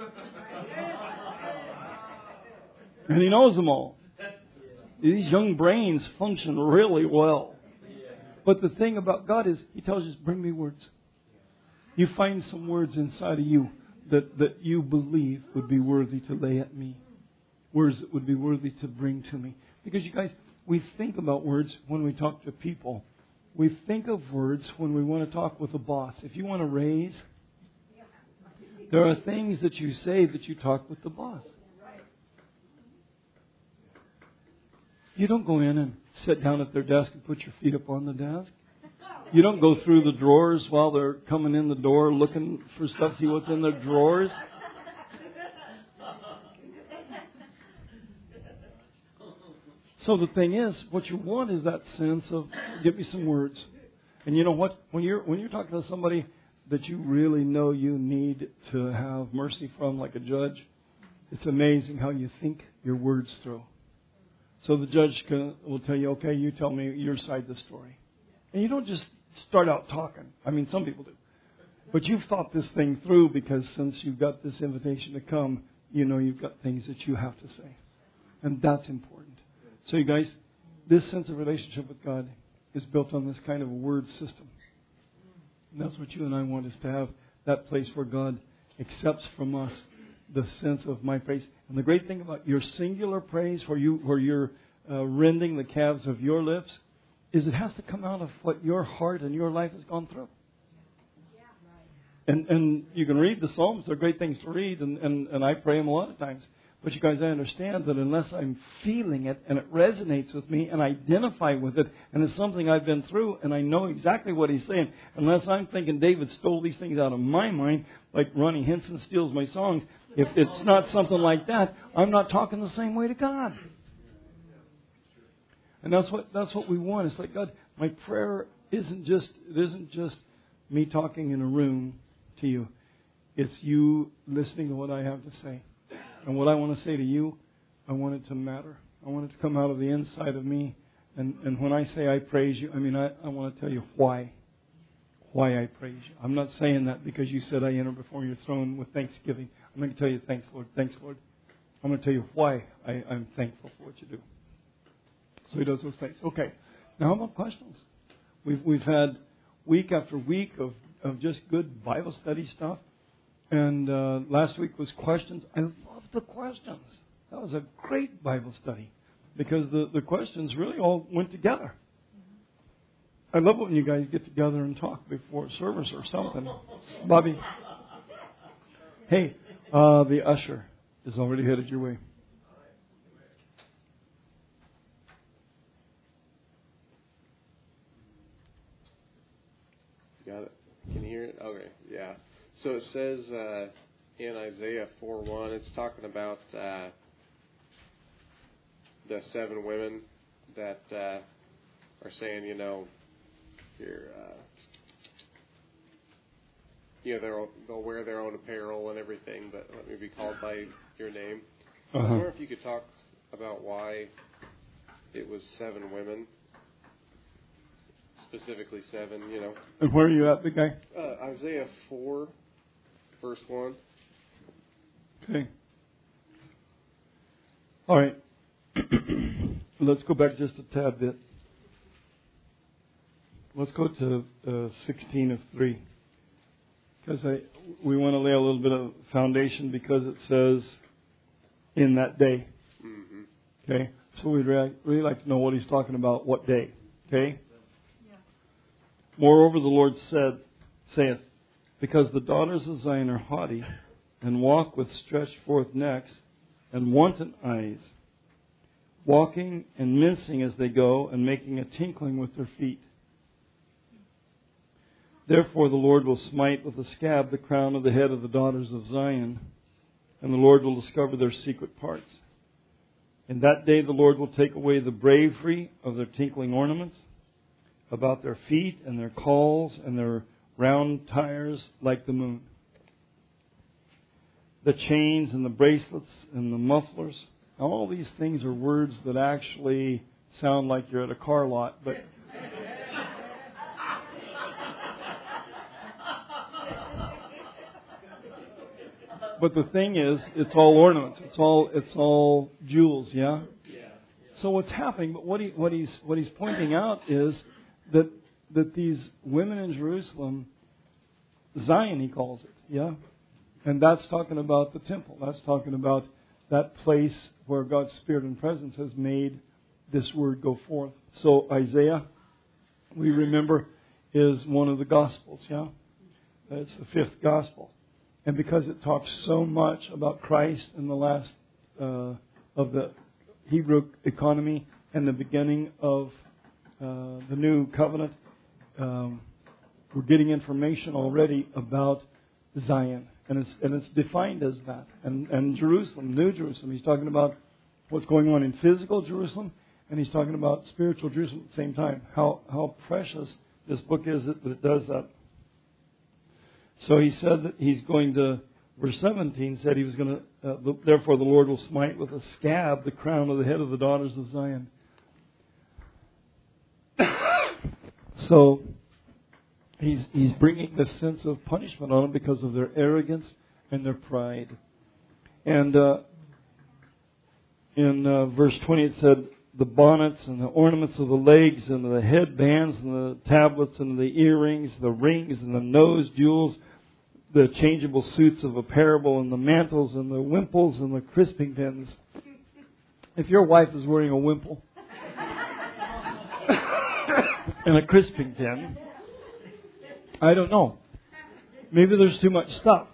And he knows them all. These young brains function really well. But the thing about God is, He tells us, bring me words. You find some words inside of you that, that you believe would be worthy to lay at me. Words that would be worthy to bring to me. Because you guys, we think about words when we talk to people. We think of words when we want to talk with a boss. If you want to raise, there are things that you say that you talk with the boss. You don't go in and sit down at their desk and put your feet up on the desk. You don't go through the drawers while they're coming in the door looking for stuff, see what's in their drawers. So the thing is, what you want is that sense of, give me some words. And you know what? When you're when you're talking to somebody that you really know you need to have mercy from, like a judge, it's amazing how you think your words through. So the judge can, will tell you, okay, you tell me your side of the story. And you don't just start out talking. I mean, some people do. But you've thought this thing through, because since you've got this invitation to come, you know you've got things that you have to say. And that's important. So you guys, this sense of relationship with God is built on this kind of a word system. And that's what you and I want, is to have that place where God accepts from us the sense of my praise. And the great thing about your singular praise, where, you, where you're uh, rending the calves of your lips, is it has to come out of what your heart and your life has gone through. And and you can read the Psalms. They're great things to read, and, and, and I pray them a lot of times. But you guys, I understand that unless I'm feeling it and it resonates with me and I identify with it and it's something I've been through and I know exactly what he's saying, unless I'm thinking David stole these things out of my mind, like Ronnie Henson steals my songs, if it's not something like that, I'm not talking the same way to God. And that's what that's what we want. It's like, God, my prayer isn't just it isn't just me talking in a room to you. It's you listening to what I have to say. And what I want to say to you, I want it to matter. I want it to come out of the inside of me. And, and when I say I praise you, I mean, I, I want to tell you why. Why I praise you. I'm not saying that because you said I enter before your throne with thanksgiving. I'm going to tell you, thanks, Lord. Thanks, Lord. I'm going to tell you why I, I'm thankful for what you do. So he does those things. Okay. Now, how about questions? We've, we've had week after week of, of just good Bible study stuff. And uh, last week was questions. I love the questions. That was a great Bible study because the, the questions really all went together. I love when you guys get together and talk before service or something. Bobby. Hey, uh, the usher is already headed your way. Got it. Can you hear it? Okay, yeah. So it says uh, in Isaiah four one, it's talking about uh, the seven women that uh, are saying, you know, you're, uh, you know, they'll, they'll wear their own apparel and everything, but let me be called by your name. Uh-huh. I was wondering if you could talk about why it was seven women. Specifically seven, you know. And where are you at, big guy? Uh, Isaiah four, verse one. Okay. All right. Let's go back just a tad bit. Let's go to uh, sixteen of three. Because I, we want to lay a little bit of foundation because it says, in that day. Mm-hmm. Okay? So we'd really, really like to know what he's talking about, what day. Okay? Moreover, the Lord said, saith, because the daughters of Zion are haughty, and walk with stretched forth necks, and wanton eyes, walking and mincing as they go, and making a tinkling with their feet. Therefore the Lord will smite with a scab the crown of the head of the daughters of Zion, and the Lord will discover their secret parts. In that day the Lord will take away the bravery of their tinkling ornaments, about their feet and their calls and their round tires like the moon. The chains and the bracelets and the mufflers. Now, all these things are words that actually sound like you're at a car lot, but but the thing is, it's all ornaments. It's all it's all jewels. Yeah. So what's happening? But what he what he's what he's pointing out is that that these women in Jerusalem, Zion he calls it, yeah, And that's talking about the temple. That's talking about that place where God's Spirit and presence has made this word go forth. So Isaiah, we remember, is one of the Gospels, yeah? It's the fifth Gospel. And because it talks so much about Christ and the last uh, of the Hebrew economy and the beginning of uh, the new covenant, um, we're getting information already about Zion. And it's and it's defined as that. And, and Jerusalem, New Jerusalem, he's talking about what's going on in physical Jerusalem, and he's talking about spiritual Jerusalem at the same time. How how precious this book is that it does that. So he said that he's going to, verse seventeen said he was going to, uh, therefore the Lord will smite with a scab the crown of the head of the daughters of Zion. So he's he's bringing this sense of punishment on them because of their arrogance and their pride. And uh, in uh, verse twenty it said, the bonnets and the ornaments of the legs and the headbands and the tablets and the earrings, the rings and the nose jewels, the changeable suits of apparel and the mantles and the wimples and the crisping pins. If your wife is wearing a wimple and a crisping pin, I don't know. Maybe there's too much stuff.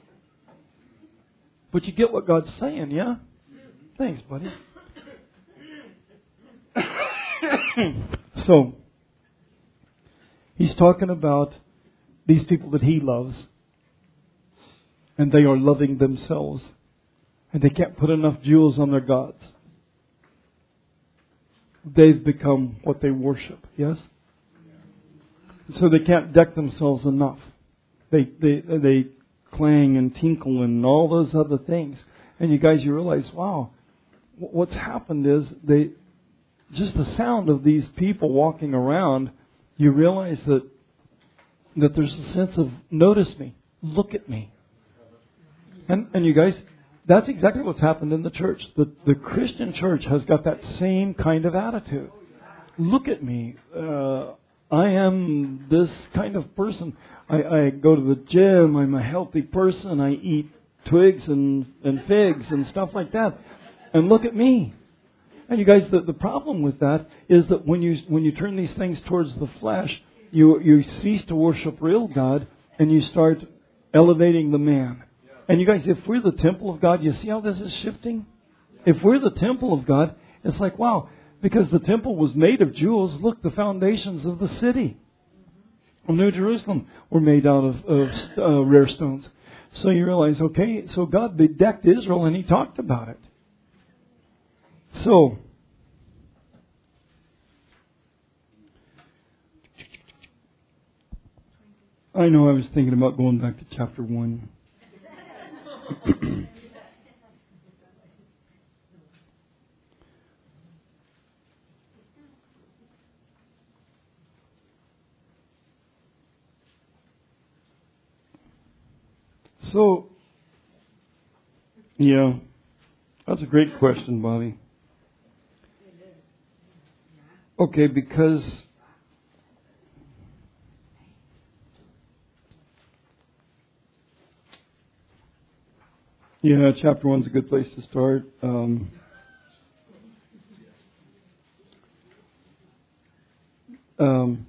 But you get what God's saying, yeah? Thanks, buddy. So, he's talking about these people that he loves, and they are loving themselves, and they can't put enough jewels on their gods. They've become what they worship, yes? So they can't deck themselves enough. They they they clang and tinkle and all those other things. And you guys, you realize, wow, what's happened is they just the sound of these people walking around, you realize that that there's a sense of notice me, look at me. And and you guys, that's exactly what's happened in the church. The the Christian church has got that same kind of attitude. Look at me. Uh, I am this kind of person. I, I go to the gym. I'm a healthy person. I eat twigs and, and figs and stuff like that. And look at me. And you guys, the, the problem with that is that when you when you turn these things towards the flesh, you you cease to worship real God and you start elevating the man. And you guys, if we're the temple of God, you see how this is shifting? If we're the temple of God, it's like, wow, because the temple was made of jewels. Look, the foundations of the city of New Jerusalem were made out of, of uh, rare stones. So you realize, okay, so God bedecked Israel and He talked about it. So, I know I was thinking about going back to chapter one. So, yeah, that's a great question, Bobby. Okay, because yeah, chapter one's a good place to start. Um, um,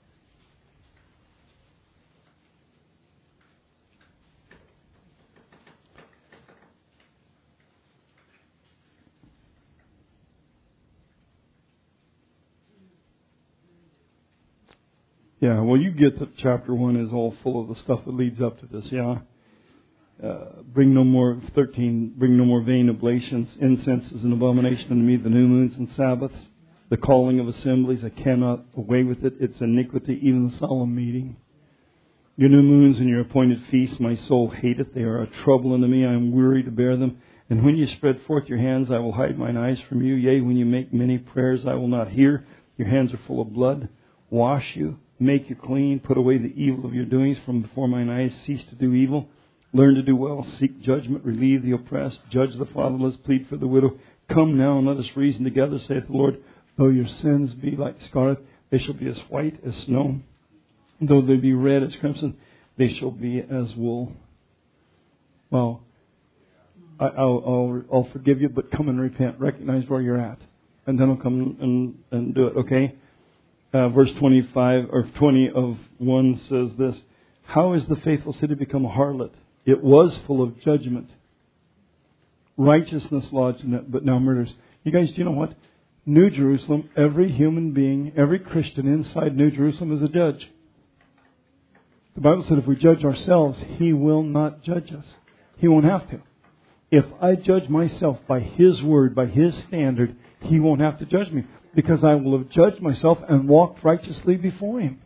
yeah, well, you get that chapter one is all full of the stuff that leads up to this, yeah? Uh, bring no more, thirteen, bring no more vain oblations. Incense is an abomination unto me, the new moons and Sabbaths. The calling of assemblies, I cannot away with it. It's iniquity, even the solemn meeting. Your new moons and your appointed feasts, my soul hateth. They are a trouble unto me. I am weary to bear them. And when you spread forth your hands, I will hide mine eyes from you. Yea, when you make many prayers, I will not hear. Your hands are full of blood. Wash you, make you clean. Put away the evil of your doings from before mine eyes. Cease to do evil. Learn to do well, seek judgment, relieve the oppressed, judge the fatherless, plead for the widow. Come now and let us reason together, saith the Lord. Though your sins be like scarlet, they shall be as white as snow. Though they be red as crimson, they shall be as wool. well, I, I'll, I'll, I'll forgive you, but come and repent. Recognize where you're at. And then I'll come and, and do it, okay? Uh, verse twenty-five or twenty of one says this. How is the faithful city become a harlot? It was full of judgment. Righteousness lodged in it, but now murders. You guys, do you know what? New Jerusalem, every human being, every Christian inside New Jerusalem is a judge. The Bible said if we judge ourselves, He will not judge us. He won't have to. If I judge myself by His word, by His standard, He won't have to judge me, because I will have judged myself and walked righteously before Him.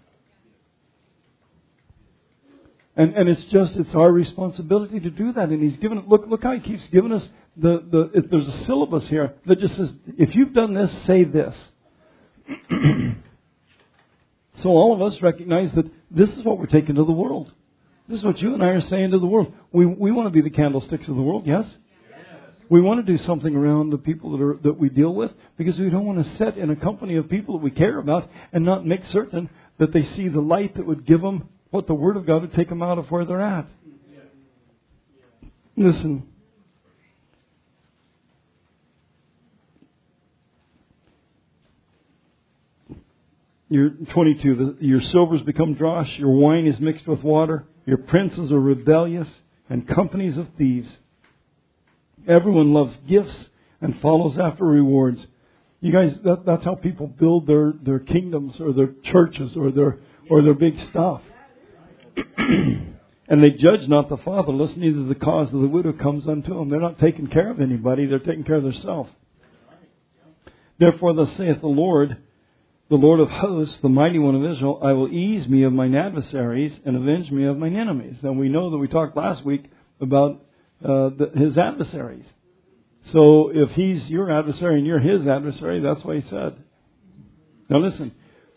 And and it's just, it's our responsibility to do that. And He's given it, look, look how He keeps giving us the, the if there's a syllabus here that just says, if you've done this, say this. So all of us recognize that this is what we're taking to the world. This is what you and I are saying to the world. We we want to be the candlesticks of the world, yes? Yes. We want to do something around the people that are that we deal with, because we don't want to sit in a company of people that we care about and not make certain that they see the light that would give them what the Word of God would take them out of where they're at. Listen. Your twenty-two, the, your silver's become dross, your wine is mixed with water, your princes are rebellious, and companies of thieves. Everyone loves gifts and follows after rewards. You guys, that, that's how people build their, their kingdoms or their churches or their or their big stuff. And they judge not the fatherless, neither the cause of the widow comes unto them. They're not taking care of anybody, they're taking care of themselves. Therefore thus saith the Lord, the Lord of hosts, the mighty one of Israel, I will ease me of mine adversaries and avenge me of mine enemies. And we know that we talked last week about uh, the, his adversaries. So if he's your adversary and you're his adversary, that's what he said. Now listen.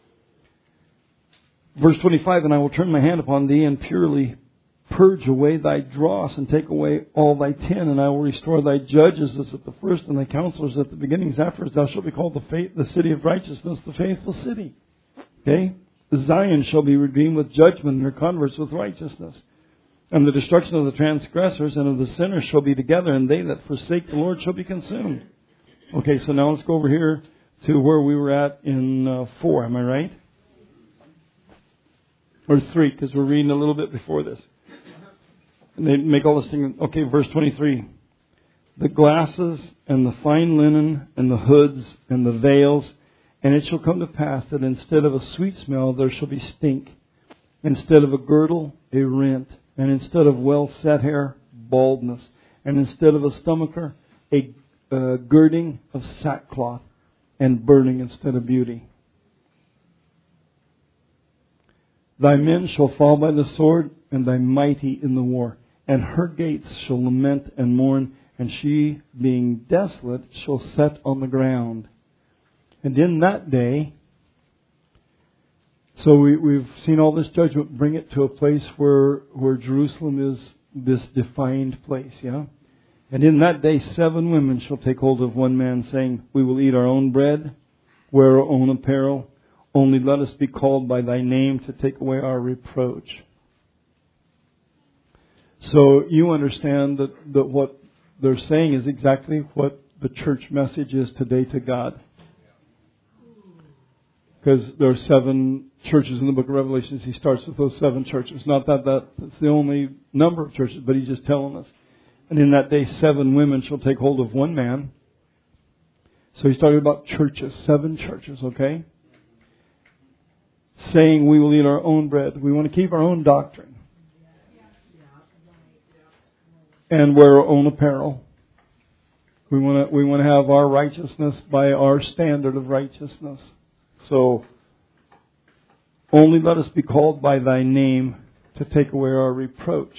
Verse twenty-five, and I will turn my hand upon thee and purely purge away thy dross and take away all thy tin, and I will restore thy judges as at the first and thy counselors at the beginnings. Afterwards thou shalt be called the, faith, the city of righteousness, the faithful city. Okay? Zion shall be redeemed with judgment, and her converts with righteousness. And the destruction of the transgressors and of the sinners shall be together, and they that forsake the Lord shall be consumed. Okay, so now let's go over here to where we were at in uh, four. Am I right? Or three, because we're reading a little bit before this. And they make all this thing. Okay, verse twenty-three. The glasses and the fine linen and the hoods and the veils. And it shall come to pass that instead of a sweet smell, there shall be stink. Instead of a girdle, a rent. And instead of well set hair, baldness. And instead of a stomacher, a uh, girding of sackcloth. And burning instead of beauty. Thy men shall fall by the sword, and thy mighty in the war. And her gates shall lament and mourn, and she, being desolate, shall set on the ground. And in that day, so we, we've seen all this judgment bring it to a place where, where Jerusalem is this defined place, yeah? And in that day, seven women shall take hold of one man, saying, we will eat our own bread, wear our own apparel. Only let us be called by thy name to take away our reproach. So you understand that, that what they're saying is exactly what the church message is today to God. Because there are seven churches in the book of Revelations. He starts with those seven churches. Not that that's the only number of churches, but he's just telling us. And in that day, seven women shall take hold of one man. So he's talking about churches, seven churches, okay? Saying we will eat our own bread. We want to keep our own doctrine. And wear our own apparel. We want to we want to have our righteousness by our standard of righteousness. So, only let us be called by thy name to take away our reproach.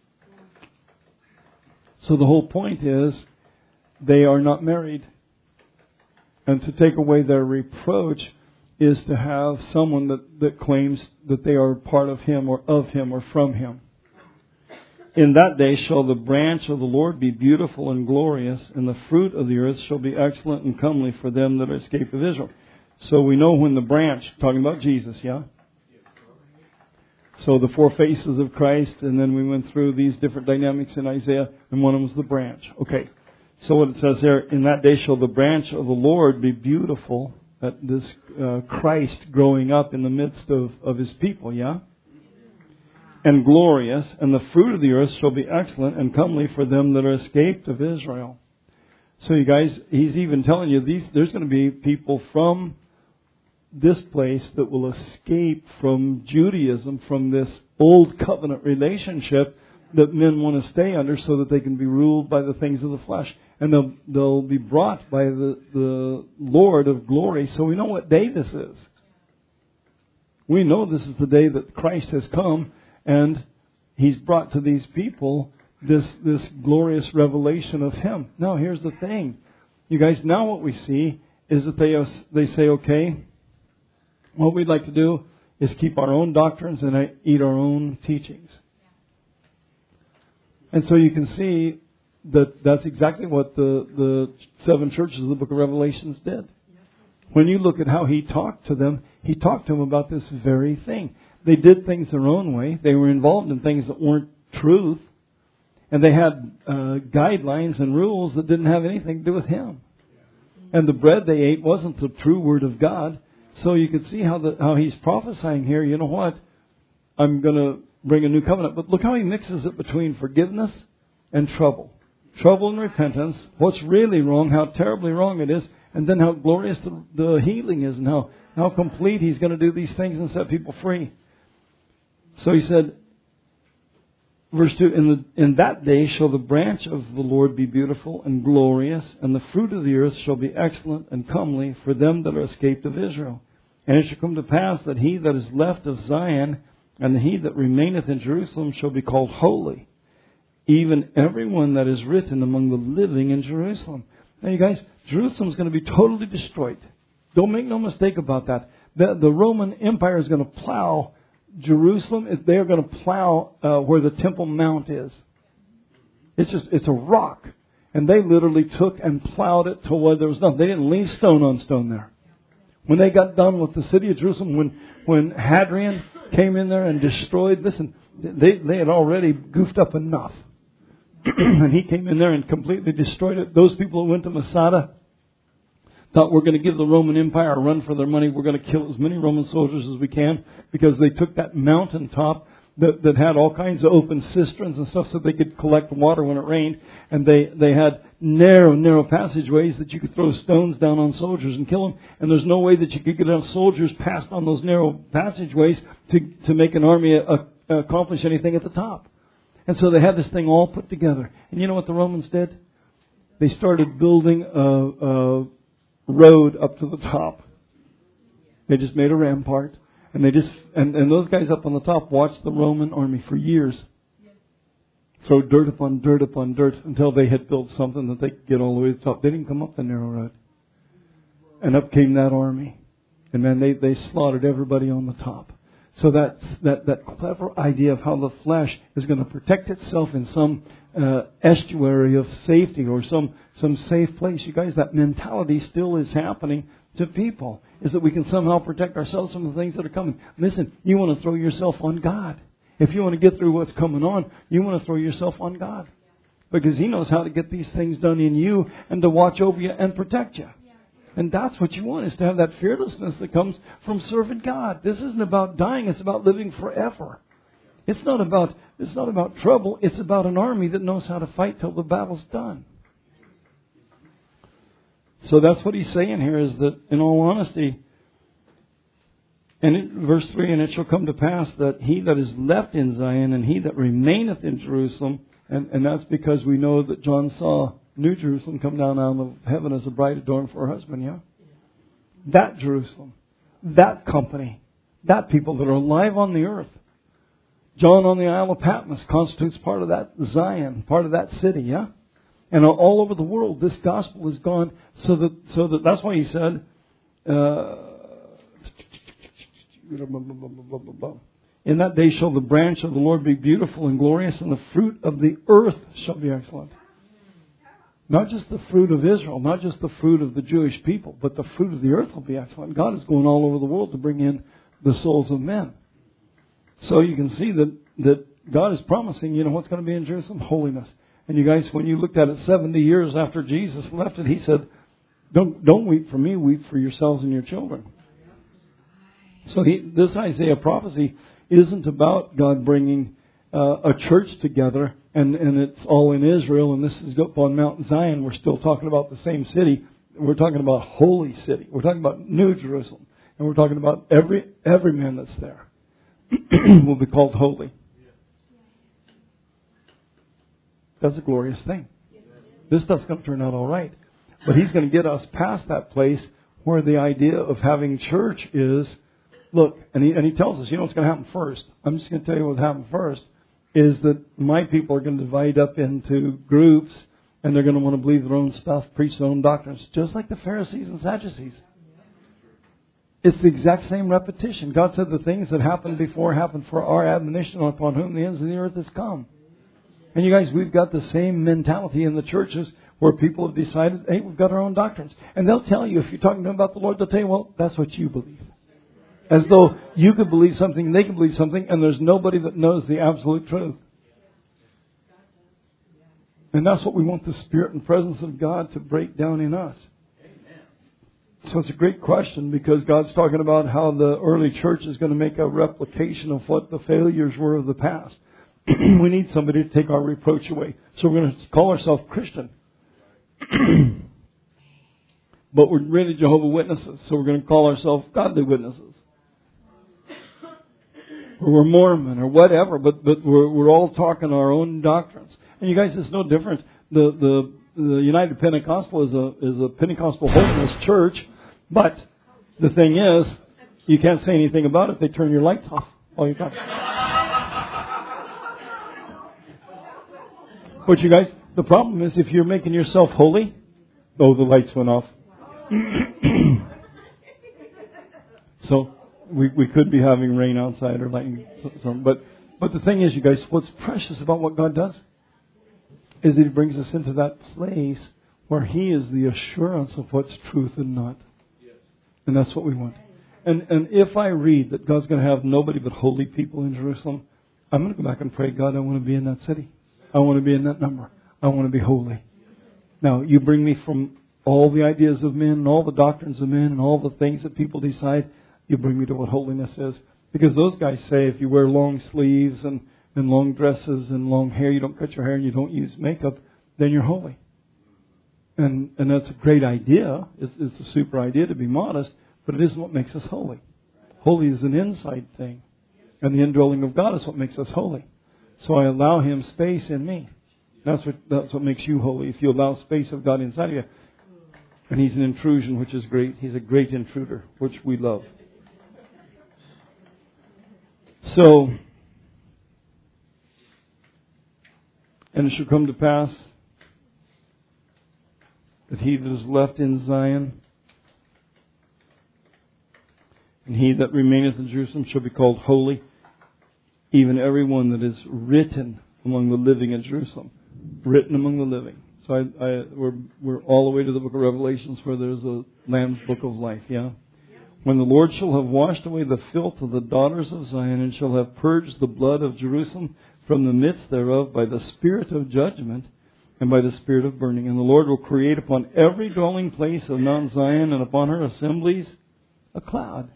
So the whole point is, they are not married. And to take away their reproach is to have someone that, that claims that they are part of Him or of Him or from Him. In that day shall the branch of the Lord be beautiful and glorious, and the fruit of the earth shall be excellent and comely for them that escape of Israel. So we know when the branch, talking about Jesus, yeah? So the four faces of Christ, and then we went through these different dynamics in Isaiah, and one of them was the branch. Okay, so what it says there, in that day shall the branch of the Lord be beautiful, that this uh, Christ growing up in the midst of, of His people, yeah? And glorious, and the fruit of the earth shall be excellent and comely for them that are escaped of Israel. So you guys, He's even telling you, these there's going to be people from this place that will escape from Judaism, from this old covenant relationship that men want to stay under so that they can be ruled by the things of the flesh. And they'll, they'll be brought by the, the Lord of glory. So we know what day this is. We know this is the day that Christ has come and He's brought to these people this, this glorious revelation of Him. Now here's the thing. You guys, now what we see is that they, they say, okay, what we'd like to do is keep our own doctrines and eat our own teachings. And so you can see that that's exactly what the, the seven churches of the book of Revelations did. When you look at how He talked to them, He talked to them about this very thing. They did things their own way. They were involved in things that weren't truth. And they had uh, guidelines and rules that didn't have anything to do with Him. And the bread they ate wasn't the true Word of God. So you can see how the, how He's prophesying here. You know what? I'm going to bring a new covenant. But look how He mixes it between forgiveness and trouble. Trouble and repentance. What's really wrong, how terribly wrong it is. And then how glorious the, the healing is and how, how complete He's going to do these things and set people free. So He said, verse two, in, the, in that day shall the branch of the Lord be beautiful and glorious, and the fruit of the earth shall be excellent and comely for them that are escaped of Israel. And it shall come to pass that he that is left of Zion and he that remaineth in Jerusalem shall be called holy, even every one that is written among the living in Jerusalem. Now you guys, Jerusalem is going to be totally destroyed. Don't make no mistake about that. The, the Roman Empire is going to plow Jerusalem. They're going to plow uh, where the Temple Mount is. It's just, it's a rock. And they literally took and plowed it to where there was nothing. They didn't leave stone on stone there. When they got done with the city of Jerusalem, when, when Hadrian came in there and destroyed, listen, they, they had already goofed up enough. And he came in there and completely destroyed it. Those people who went to Masada thought, we're going to give the Roman Empire a run for their money. We're going to kill as many Roman soldiers as we can, because they took that mountaintop that, that had all kinds of open cisterns and stuff so they could collect water when it rained. And they, they had narrow, narrow passageways that you could throw stones down on soldiers and kill them. And there's no way that you could get enough soldiers past on those narrow passageways to, to make an army uh, accomplish anything at the top. And so they had this thing all put together. And you know what the Romans did? They started building a, a road up to the top. They just made a rampart. And they just and, and those guys up on the top watched the Roman army for years throw dirt upon dirt upon dirt until they had built something that they could get all the way to the top. They didn't come up the narrow road. And up came that army. And man, they, they slaughtered everybody on the top. So that, that, that clever idea of how the flesh is going to protect itself in some uh, estuary of safety or some, some safe place. You guys, that mentality still is happening to people, is that we can somehow protect ourselves from the things that are coming. Listen, you want to throw yourself on God. If you want to get through what's coming on, you want to throw yourself on God. Because He knows how to get these things done in you and to watch over you and protect you. And that's what you want, is to have that fearlessness that comes from serving God. This isn't about dying, it's about living forever. It's not about it's not about trouble, it's about an army that knows how to fight till the battle's done. So that's what He's saying here, is that in all honesty, and in verse three, and it shall come to pass that he that is left in Zion and he that remaineth in Jerusalem, and, and that's because we know that John saw New Jerusalem come down out of heaven as a bride adorned for her husband, yeah? That Jerusalem, that company, that people that are alive on the earth. John on the Isle of Patmos constitutes part of that Zion, part of that city, yeah? And all over the world, this gospel is gone, so that so that that's why He said, uh, in that day shall the branch of the Lord be beautiful and glorious, and the fruit of the earth shall be excellent. Not just the fruit of Israel, not just the fruit of the Jewish people, but the fruit of the earth will be excellent. God is going all over the world to bring in the souls of men. So you can see that, that God is promising, you know what's going to be in Jerusalem? Holiness. And you guys, when you looked at it seventy years after Jesus left it, He said, don't, don't weep for me, weep for yourselves and your children. So he, this Isaiah prophecy isn't about God bringing uh, a church together and, and it's all in Israel and this is up on Mount Zion. We're still talking about the same city. We're talking about holy city. We're talking about New Jerusalem. And we're talking about every every man that's there will be called holy. That's a glorious thing. This stuff's going to turn out all right. But He's going to get us past that place where the idea of having church is, look, and He, and he tells us, you know what's going to happen first. I'm just going to tell you what happened first, is that my people are going to divide up into groups, and they're going to want to believe their own stuff, preach their own doctrines, just like the Pharisees and Sadducees. It's the exact same repetition. God said the things that happened before happened for our admonition, upon whom the ends of the earth has come. And you guys, we've got the same mentality in the churches where people have decided, hey, we've got our own doctrines. And they'll tell you, if you're talking to them about the Lord, they'll tell you, well, that's what you believe. As though you could believe something and they could believe something, and there's nobody that knows the absolute truth. And that's what we want the Spirit and presence of God to break down in us. So it's a great question, because God's talking about how the early church is going to make a replication of what the failures were of the past. We need somebody to take our reproach away. So we're going to call ourselves Christian. But we're really Jehovah's Witnesses. So we're going to call ourselves godly witnesses. Or we're Mormon or whatever. But, but we're, we're all talking our own doctrines. And you guys, it's no different. The, the, the United Pentecostal is a, is a Pentecostal holiness church. But the thing is, you can't say anything about it. They turn your lights off while you're talking. But you guys, the problem is if you're making yourself holy, oh, the lights went off. So we we could be having rain outside or lightning. But but the thing is, you guys, what's precious about what God does is that He brings us into that place where He is the assurance of what's truth and not. And that's what we want. And and if I read that God's going to have nobody but holy people in Jerusalem, I'm going to go back and pray, God, I want to be in that city. I want to be in that number. I want to be holy. Now, you bring me from all the ideas of men and all the doctrines of men and all the things that people decide. You bring me to what holiness is. Because those guys say if you wear long sleeves and, and long dresses and long hair, you don't cut your hair and you don't use makeup, then you're holy. And and that's a great idea. It's, it's a super idea to be modest, but it isn't what makes us holy. Holy is an inside thing. And the indwelling of God is what makes us holy. So I allow Him space in me. That's what that's what makes you holy. If you allow space of God inside of you. And He's an intrusion, which is great. He's a great intruder, which we love. So, and it shall come to pass that he that is left in Zion and he that remaineth in Jerusalem shall be called holy, even every one that is written among the living in Jerusalem. Written among the living. So I, I, we're, we're all the way to the book of Revelations where there's a Lamb's book of life, yeah? When the Lord shall have washed away the filth of the daughters of Zion, and shall have purged the blood of Jerusalem from the midst thereof by the spirit of judgment and by the spirit of burning. And the Lord will create upon every dwelling place of Mount Zion and upon her assemblies a cloud,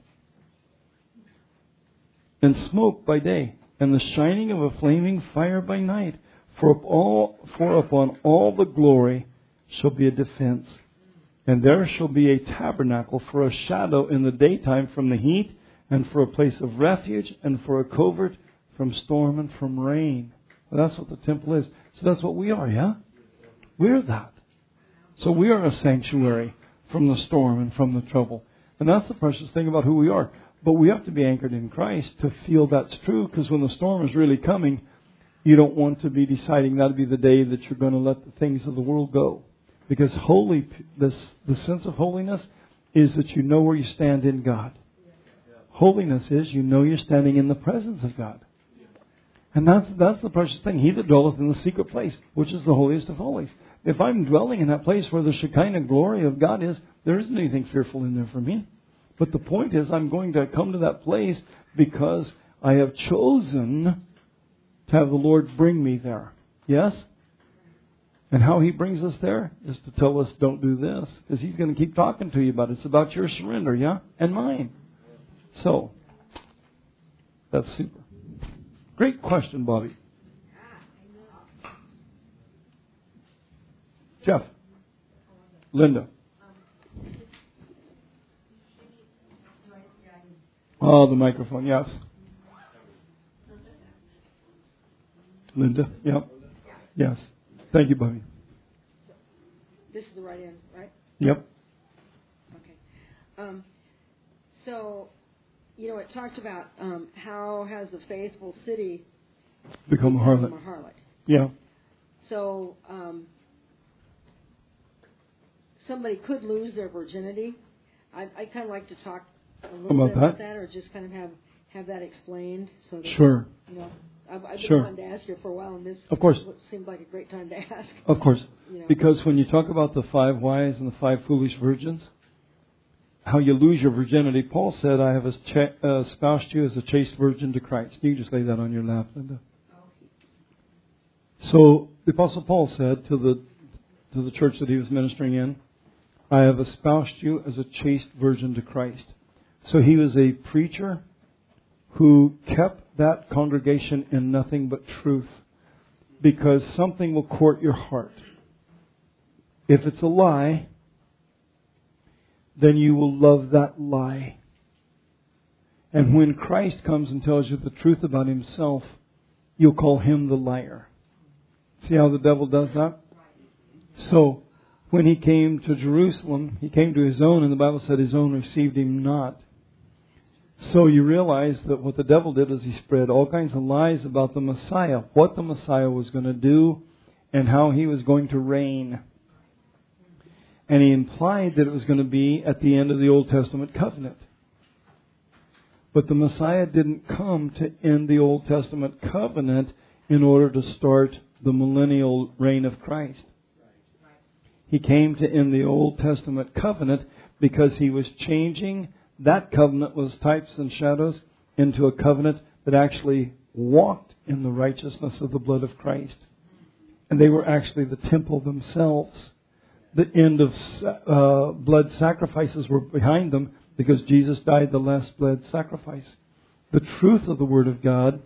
and smoke by day, and the shining of a flaming fire by night. For, all, for upon all the glory shall be a defense. And there shall be a tabernacle for a shadow in the daytime from the heat, and for a place of refuge, and for a covert from storm and from rain. Well, that's what the temple is. So that's what we are, yeah? We're that. So we are a sanctuary from the storm and from the trouble. And that's the precious thing about who we are. But we have to be anchored in Christ to feel that's true, because when the storm is really coming, you don't want to be deciding that'll be the day that you're going to let the things of the world go. Because holy, this, the sense of holiness is that you know where you stand in God. Holiness is you know you're standing in the presence of God. And that's that's the precious thing. He that dwelleth in the secret place, which is the holiest of holies. If I'm dwelling in that place where the Shekinah glory of God is, there isn't anything fearful in there for me. But the point is I'm going to come to that place because I have chosen to have the Lord bring me there. Yes? And how He brings us there is to tell us don't do this. Because He's going to keep talking to you about it. It's about your surrender, yeah? And mine. So, that's super. Great question, Bobby. Jeff. Linda. Oh, the microphone, yes. Linda, yep. Yes. Thank you, Bobby. This is the right end, right? Yep. Okay. Um, so, you know, it talked about um, how has the faithful city become a harlot. a harlot. Yeah. So, um, somebody could lose their virginity. I, I kind of like to talk a little about bit about that? that, or just kind of have, have that explained. So that, Sure. You know, I've, I've been Sure. wanting to ask you for a while, and this Of course. seemed like a great time to ask. Of course. You know. Because when you talk about the five wise and the five foolish virgins, how you lose your virginity, Paul said, I have espoused you as a chaste virgin to Christ. You just lay that on your lap, Linda. So the Apostle Paul said to the to the church that he was ministering in, I have espoused you as a chaste virgin to Christ. So he was a preacher who kept that congregation in nothing but truth, because something will court your heart. If it's a lie, then you will love that lie. And when Christ comes and tells you the truth about Himself, you'll call Him the liar. See how the devil does that? So, when He came to Jerusalem, He came to His own, and the Bible said His own received Him not. So you realize that what the devil did is he spread all kinds of lies about the Messiah, what the Messiah was going to do, and how He was going to reign. And he implied that it was going to be at the end of the Old Testament covenant. But the Messiah didn't come to end the Old Testament covenant in order to start the millennial reign of Christ. He came to end the Old Testament covenant because He was changing. That covenant was types and shadows into a covenant that actually walked in the righteousness of the blood of Christ. And they were actually the temple themselves. The end of uh, blood sacrifices were behind them because Jesus died the last blood sacrifice. The truth of the Word of God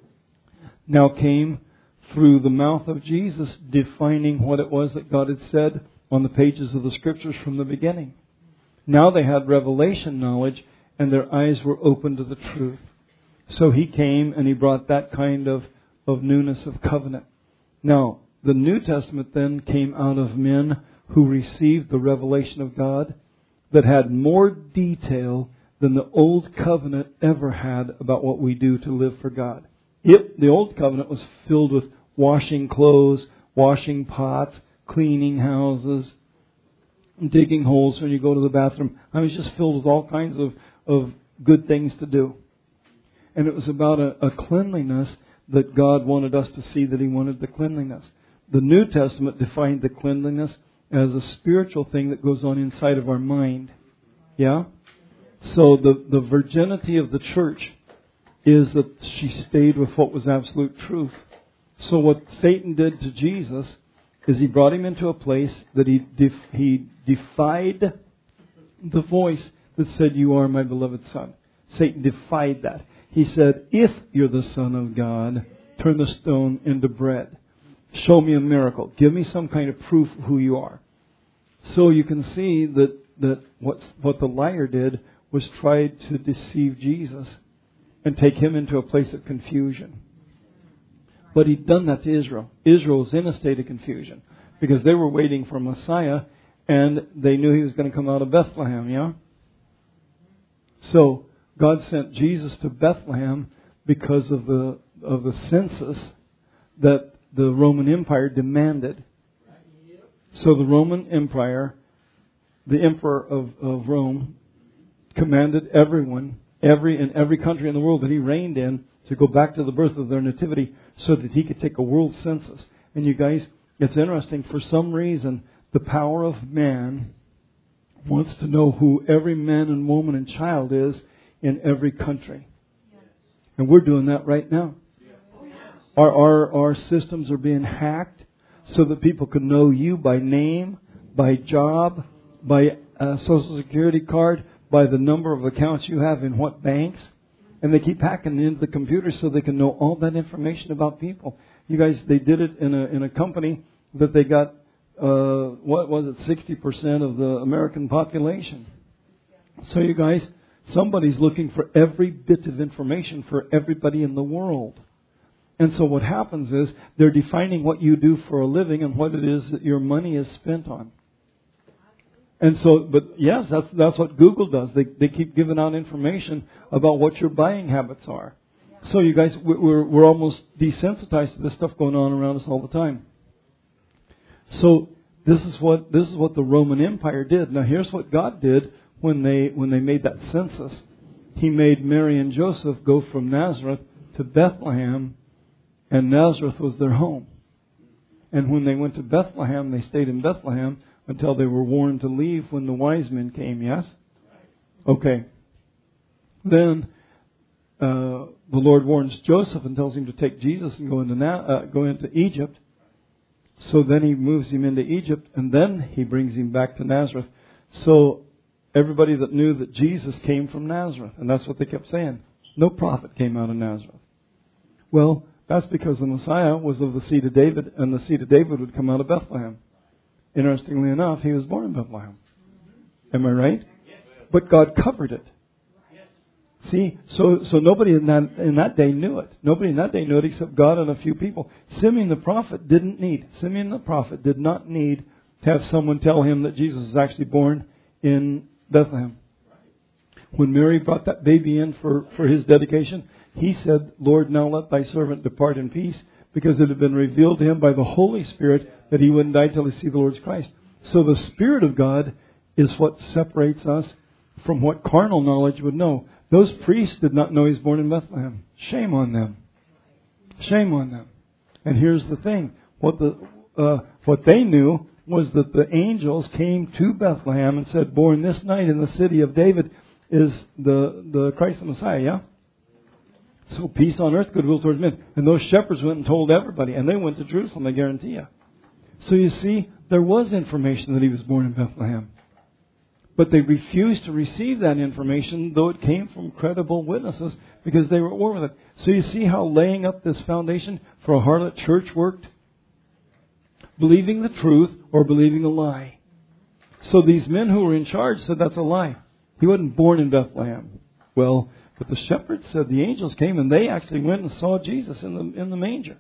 now came through the mouth of Jesus, defining what it was that God had said on the pages of the Scriptures from the beginning. Now they had revelation knowledge, and their eyes were open to the truth. So He came and He brought that kind of, of newness of covenant. Now, the New Testament then came out of men who received the revelation of God that had more detail than the Old Covenant ever had about what we do to live for God. It, the Old Covenant was filled with washing clothes, washing pots, cleaning houses, digging holes when you go to the bathroom. I mean, it was just filled with all kinds of, of good things to do. And it was about a, a cleanliness that God wanted us to see, that He wanted the cleanliness. The New Testament defined the cleanliness as a spiritual thing that goes on inside of our mind. Yeah? So the, the virginity of the church is that she stayed with what was absolute truth. So what Satan did to Jesus is he brought Him into a place that he def, he defied the voice that said, you are my beloved Son. Satan defied that. He said, if you're the Son of God, turn the stone into bread. Show me a miracle. Give me some kind of proof of who you are. So you can see that, that what, what the liar did was try to deceive Jesus and take Him into a place of confusion. But he'd done that to Israel. Israel was in a state of confusion because they were waiting for Messiah, and they knew He was going to come out of Bethlehem, yeah? So God sent Jesus to Bethlehem because of the of the census that the Roman Empire demanded. So the Roman Empire, the emperor of, of Rome, commanded everyone, every in every country in the world that he reigned in, to go back to the birth of their nativity so that he could take a world census. And you guys, it's interesting, for some reason, the power of man wants to know who every man and woman and child is in every country. And we're doing that right now. Our, our, our systems are being hacked so that people can know you by name, by job, by uh, social security card, by the number of accounts you have in what banks. And they keep hacking into the computer so they can know all that information about people. You guys, they did it in a in a company that they got, uh, what was it, sixty percent of the American population. So you guys, somebody's looking for every bit of information for everybody in the world. And so what happens is they're defining what you do for a living and what it is that your money is spent on. And so, but yes, that's that's what Google does. They they keep giving out information about what your buying habits are. So you guys, we're we're almost desensitized to this stuff going on around us all the time. So this is what this is what the Roman Empire did. Now here's what God did when they when they made that census. He made Mary and Joseph go from Nazareth to Bethlehem, and Nazareth was their home. And when they went to Bethlehem, they stayed in Bethlehem until they were warned to leave when the wise men came, yes? Okay. Then uh, the Lord warns Joseph and tells him to take Jesus and go into Na- uh, go into Egypt. So then he moves him into Egypt, and then he brings him back to Nazareth. So everybody that knew that Jesus came from Nazareth, and that's what they kept saying. No prophet came out of Nazareth. Well, that's because the Messiah was of the seed of David, and the seed of David would come out of Bethlehem. Interestingly enough, he was born in Bethlehem. Am I right? But God covered it. See, so so nobody in that in that day knew it. Nobody in that day knew it except God and a few people. Simeon the prophet didn't need. Simeon the prophet did not need to have someone tell him that Jesus was actually born in Bethlehem. When Mary brought that baby in for, for his dedication, he said, "Lord, now let thy servant depart in peace," because it had been revealed to him by the Holy Spirit that he wouldn't die till he see the Lord's Christ. So the Spirit of God is what separates us from what carnal knowledge would know. Those priests did not know he was born in Bethlehem. Shame on them. Shame on them. And here's the thing. What the uh, what they knew was that the angels came to Bethlehem and said, "Born this night in the city of David is the, the Christ the Messiah," yeah? So peace on earth, goodwill towards men. And those shepherds went and told everybody. And they went to Jerusalem, I guarantee you. So you see, there was information that he was born in Bethlehem. But they refused to receive that information, though it came from credible witnesses, because they were at war with it. So you see how laying up this foundation for a harlot church worked? Believing the truth or believing a lie. So these men who were in charge said that's a lie. He wasn't born in Bethlehem. Well, but the shepherds said the angels came and they actually went and saw Jesus in the in the manger.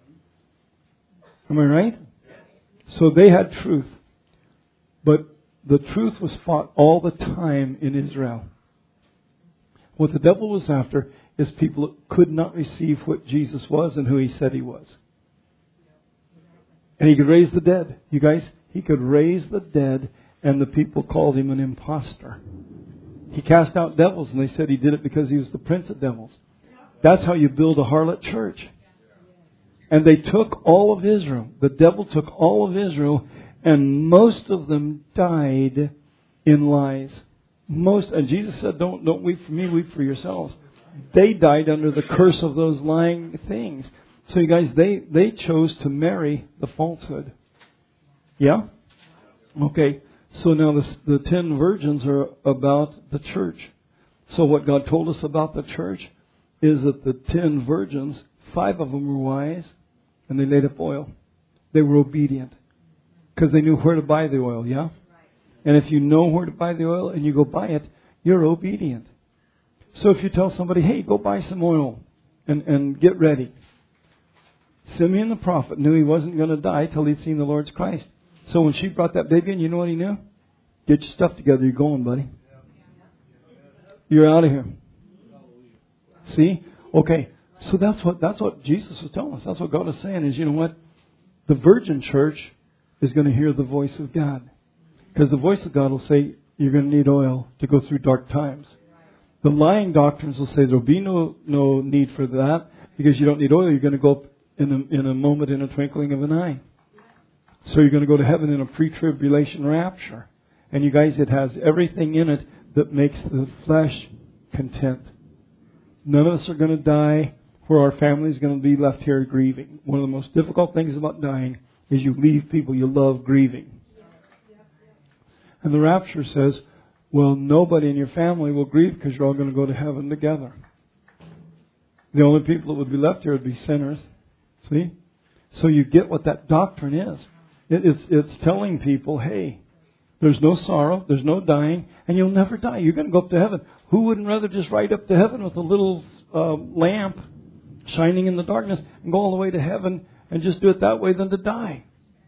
Am I right? So they had truth. But the truth was fought all the time in Israel. What the devil was after is people that could not receive what Jesus was and who he said he was. And he could raise the dead. You guys, he could raise the dead, and the people called him an imposter. He cast out devils, and they said he did it because he was the prince of devils. That's how you build a harlot church. And they took all of Israel. The devil took all of Israel, and most of them died in lies. Most, and Jesus said, don't, don't weep for me, weep for yourselves. They died under the curse of those lying things. So you guys, they, they chose to marry the falsehood. Yeah? Okay. So now the, the ten virgins are about the church. So what God told us about the church is that the ten virgins, five of them were wise, and they laid up oil. They were obedient. Because they knew where to buy the oil, yeah? And if you know where to buy the oil and you go buy it, you're obedient. So if you tell somebody, hey, go buy some oil and, and get ready. Simeon the prophet knew he wasn't going to die till he'd seen the Lord's Christ. So when she brought that baby in, you know what he knew? Get your stuff together. You're going, buddy. You're out of here. See? Okay. So that's what that's what Jesus was telling us. That's what God is saying is, you know what? The virgin church is going to hear the voice of God. Because the voice of God will say, you're going to need oil to go through dark times. The lying doctrines will say there'll be no, no need for that because you don't need oil. You're going to go up in a, in a moment, in a twinkling of an eye. So you're going to go to heaven in a pre-tribulation rapture. And you guys, it has everything in it that makes the flesh content. None of us are going to die where our family is going to be left here grieving. One of the most difficult things about dying is you leave people you love grieving. And the rapture says, well, nobody in your family will grieve because you're all going to go to heaven together. The only people that would be left here would be sinners. See? So you get what that doctrine is. It, it's, it's telling people, hey, there's no sorrow, there's no dying, and you'll never die. You're going to go up to heaven. Who wouldn't rather just ride up to heaven with a little uh, lamp shining in the darkness and go all the way to heaven and just do it that way than to die?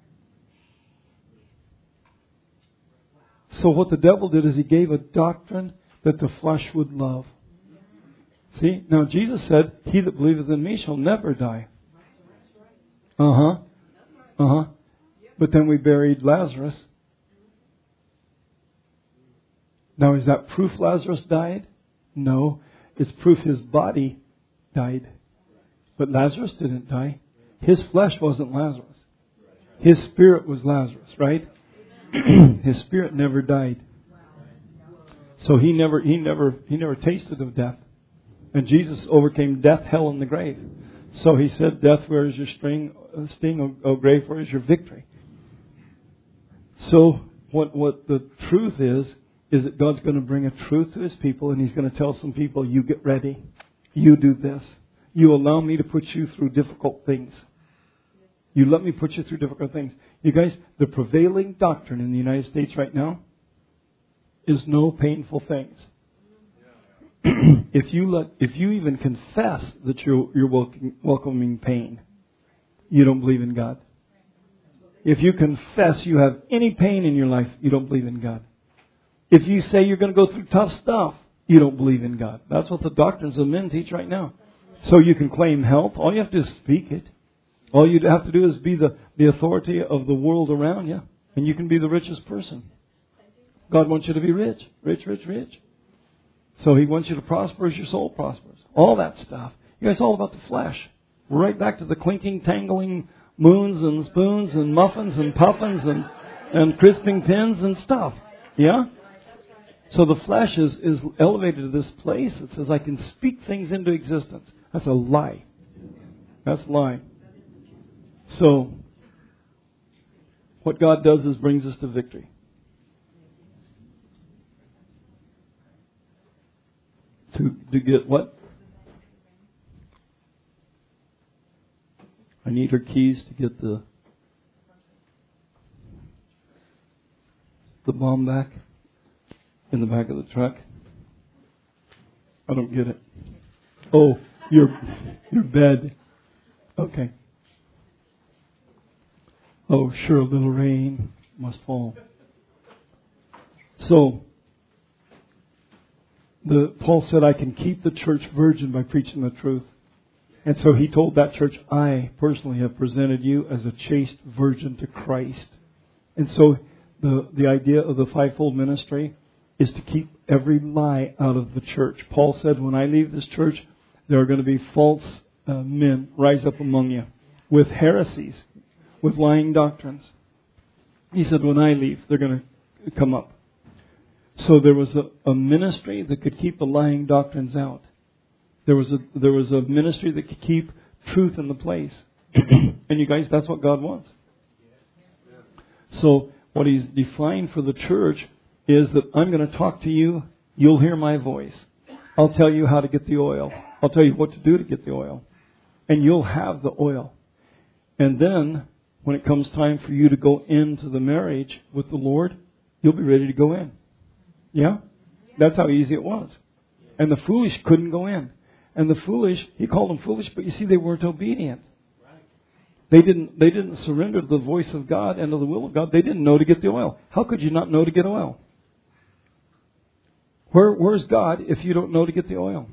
So what the devil did is he gave a doctrine that the flesh would love. See? Now Jesus said, he that believeth in me shall never die. Uh-huh. Uh-huh. But then we buried Lazarus. Now is that proof Lazarus died? No. It's proof his body died. But Lazarus didn't die. His flesh wasn't Lazarus. His spirit was Lazarus, right? His spirit never died. So he never he never he never tasted of death. And Jesus overcame death, hell, and the grave. So he said, death, where is your sting? Sting, O grave, where is your victory? So what what the truth is, is that God's going to bring a truth to His people, and He's going to tell some people, you get ready. You do this. You allow me to put you through difficult things. You let me put you through difficult things. You guys, the prevailing doctrine in the United States right now is no painful things. If you let, if you even confess that you're, you're welcoming, welcoming pain, you don't believe in God. If you confess you have any pain in your life, you don't believe in God. If you say you're going to go through tough stuff, you don't believe in God. That's what the doctrines of men teach right now. So you can claim help. All you have to do is speak it. All you have to do is be the, the authority of the world around you. And you can be the richest person. God wants you to be rich. Rich, rich, rich. So He wants you to prosper as your soul prospers. All that stuff. You guys, all about the flesh. We're right back to the clinking, tangling moons and spoons and muffins and puffins and, and crisping pins and stuff. Yeah? So the flesh is, is elevated to this place that says I can speak things into existence. That's a lie. That's a lie. So, what God does is brings us to victory. To, to get what? I need her keys to get the the bomb back in the back of the truck. I don't get it. Oh, your your bed. Okay. Oh, sure, a little rain must fall. So, the Paul said, I can keep the church virgin by preaching the truth. And so he told that church, I personally have presented you as a chaste virgin to Christ. And so the, the idea of the fivefold ministry is to keep every lie out of the church. Paul said, when I leave this church, there are going to be false uh, men rise up among you with heresies, with lying doctrines. He said, when I leave, they're going to come up. So there was a, a ministry that could keep the lying doctrines out. There was a there was a ministry that could keep truth in the place. And you guys, that's what God wants. So what He's defined for the church is that I'm going to talk to you. You'll hear my voice. I'll tell you how to get the oil. I'll tell you what to do to get the oil. And you'll have the oil. And then when it comes time for you to go into the marriage with the Lord, you'll be ready to go in. Yeah? That's how easy it was. And the foolish couldn't go in. And the foolish, he called them foolish, but you see, they weren't obedient. They didn't, they didn't surrender to the voice of God and to the will of God. They didn't know to get the oil. How could you not know to get oil? Where, where's God if you don't know to get the oil?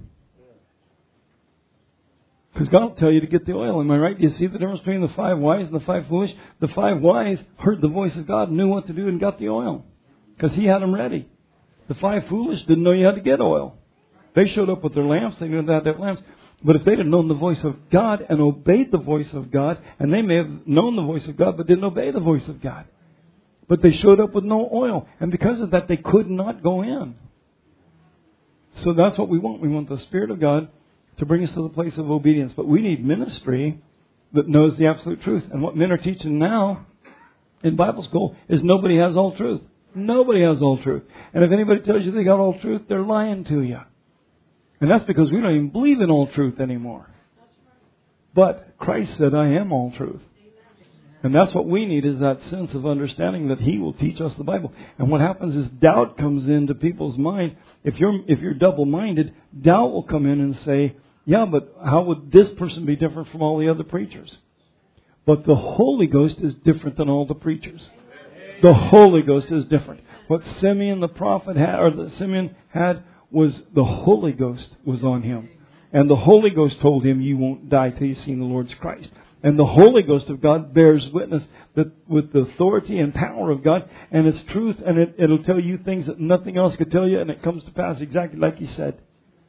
Because God will tell you to get the oil. Am I right? Do you see the difference between the five wise and the five foolish? The five wise heard the voice of God, knew what to do, and got the oil. Because He had them ready. The five foolish didn't know you had to get oil. They showed up with their lamps. They knew they had to have lamps. But if they'd have known the voice of God and obeyed the voice of God, and they may have known the voice of God but didn't obey the voice of God. But they showed up with no oil. And because of that, they could not go in. So that's what we want. We want the Spirit of God to bring us to the place of obedience. But we need ministry that knows the absolute truth. And what men are teaching now in Bible school is nobody has all truth. Nobody has all truth. And if anybody tells you they got all truth, they're lying to you. And that's because we don't even believe in all truth anymore. But Christ said, I am all truth. And that's what we need, is that sense of understanding that He will teach us the Bible. And what happens is doubt comes into people's mind. If you're if you're double-minded, doubt will come in and say, yeah, but how would this person be different from all the other preachers? But the Holy Ghost is different than all the preachers. The Holy Ghost is different. What Simeon the prophet had, or that Simeon had, was the Holy Ghost was on him. And the Holy Ghost told him, you won't die till you've seen the Lord's Christ. And the Holy Ghost of God bears witness that with the authority and power of God, and its truth, and it, it'll tell you things that nothing else could tell you, and it comes to pass exactly like He said.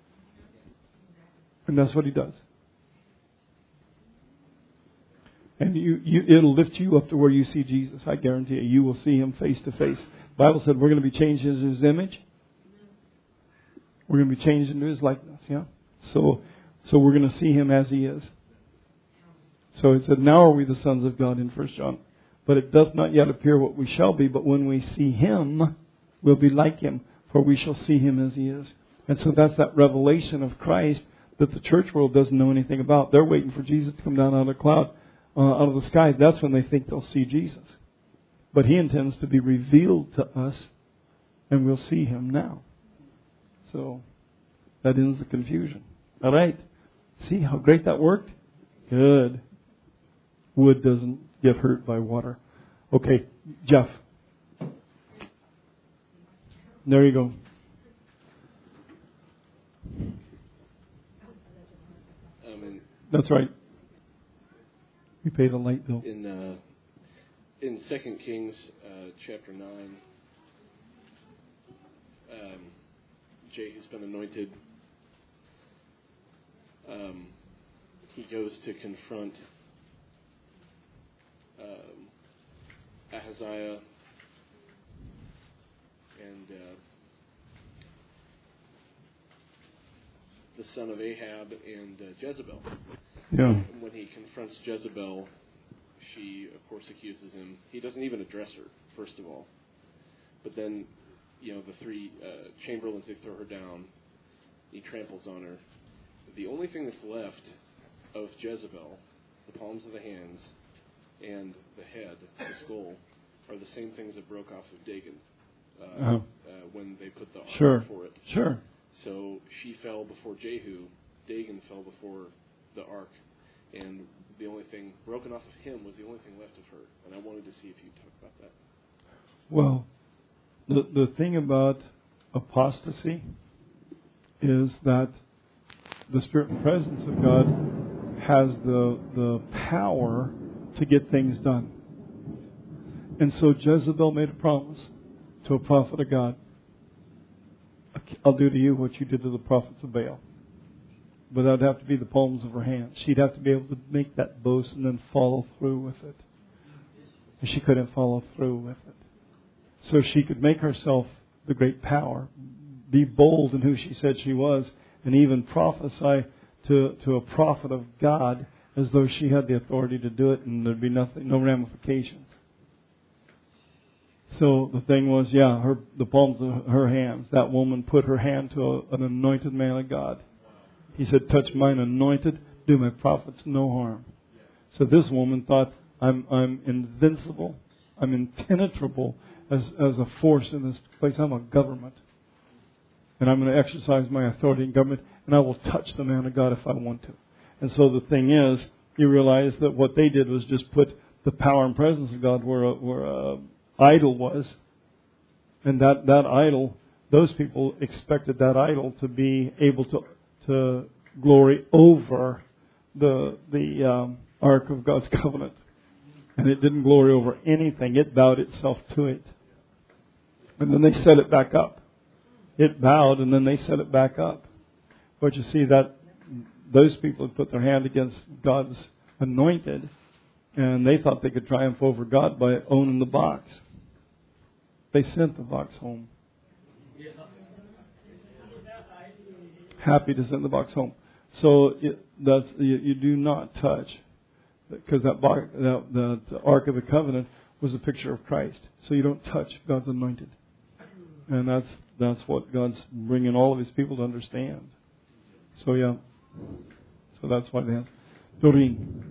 And that's what He does. And you, you, it'll lift you up to where you see Jesus. I guarantee you, you will see Him face to face. The Bible said we're going to be changed into His image. We're going to be changed into His likeness. Yeah. So, so we're going to see Him as He is. So it said, now are we the sons of God in First John. But it doth not yet appear what we shall be. But when we see Him, we'll be like Him. For we shall see Him as He is. And so that's that revelation of Christ that the church world doesn't know anything about. They're waiting for Jesus to come down out of the cloud, uh, out of the sky. That's when they think they'll see Jesus. But He intends to be revealed to us, and we'll see Him now. So that ends the confusion. All right. See how great that worked? Good. Wood doesn't get hurt by water. Okay, Jeff. There you go. Um, in, That's right. You paid a light bill. In uh, in Second Kings uh, chapter nine, um, Jehu's been anointed. Um, he goes to confront um, Ahaziah and uh, the son of Ahab and uh, Jezebel. Yeah. And when he confronts Jezebel, she, of course, accuses him. He doesn't even address her, first of all. But then, you know, the three uh, chamberlains, they throw her down. He tramples on her. The only thing that's left of Jezebel, the palms of the hands, and the head, the skull, are the same things that broke off of Dagon uh, uh-huh. uh, when they put the armor sure. for it. Sure. So she fell before Jehu. Dagon fell before the ark. And the only thing broken off of him was the only thing left of her. And I wanted to see if you'd talk about that. Well, the the thing about apostasy is that the Spirit and presence of God has the the power to get things done. And so Jezebel made a promise to a prophet of God. I'll do to you what you did to the prophets of Baal. But that would have to be the palms of her hands. She'd have to be able to make that boast and then follow through with it. And she couldn't follow through with it. So she could make herself the great power, be bold in who she said she was, and even prophesy to, to a prophet of God as though she had the authority to do it, and there'd be nothing, no ramifications. So the thing was, yeah, her the palms of her hands. That woman put her hand to a, an anointed man of God. He said, touch mine anointed, do my prophets no harm. So this woman thought, I'm I'm invincible, I'm impenetrable as as a force in this place. I'm a government. And I'm going to exercise my authority in government, and I will touch the man of God if I want to. And so the thing is, you realize that what they did was just put the power and presence of God where a, where a idol was. And that, that idol, those people expected that idol to be able to to glory over the the um, Ark of God's covenant. And it didn't glory over anything. It bowed itself to it. And then they set it back up. It bowed and then they set it back up. But you see that those people had put their hand against God's anointed, and they thought they could triumph over God by owning the box. They sent the box home. Happy to send the box home. So it, that's you, you do not touch, because that, that that Ark of the Covenant was a picture of Christ. So you don't touch God's anointed, and that's that's what God's bringing all of His people to understand. So yeah, so that's why they have Doreen.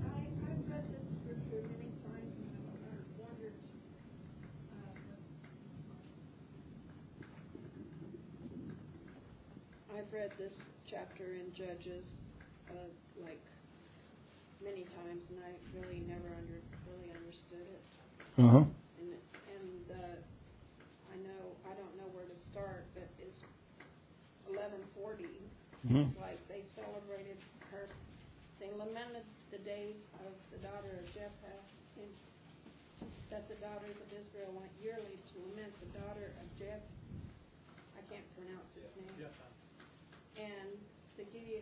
I've read this chapter in Judges uh, like many times, and I really never under, really understood it. Uh huh. And, and uh, I know I don't know where to start, but it's eleven forty. Mm-hmm. It's like they celebrated her. They lamented the days of the daughter of Jephthah, and that the daughters of Israel went yearly to lament the daughter of Jephthah. I can't pronounce his name. Yeah. And the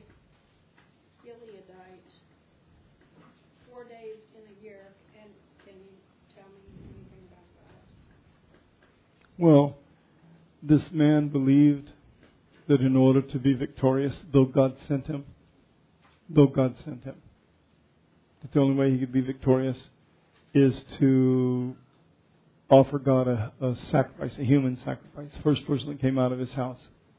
Gileadite, four days in a year. And can you tell me anything about that? Well, this man believed that in order to be victorious, though God sent him, though God sent him, that the only way he could be victorious is to offer God a, a sacrifice, a human sacrifice. First person that came out of his house.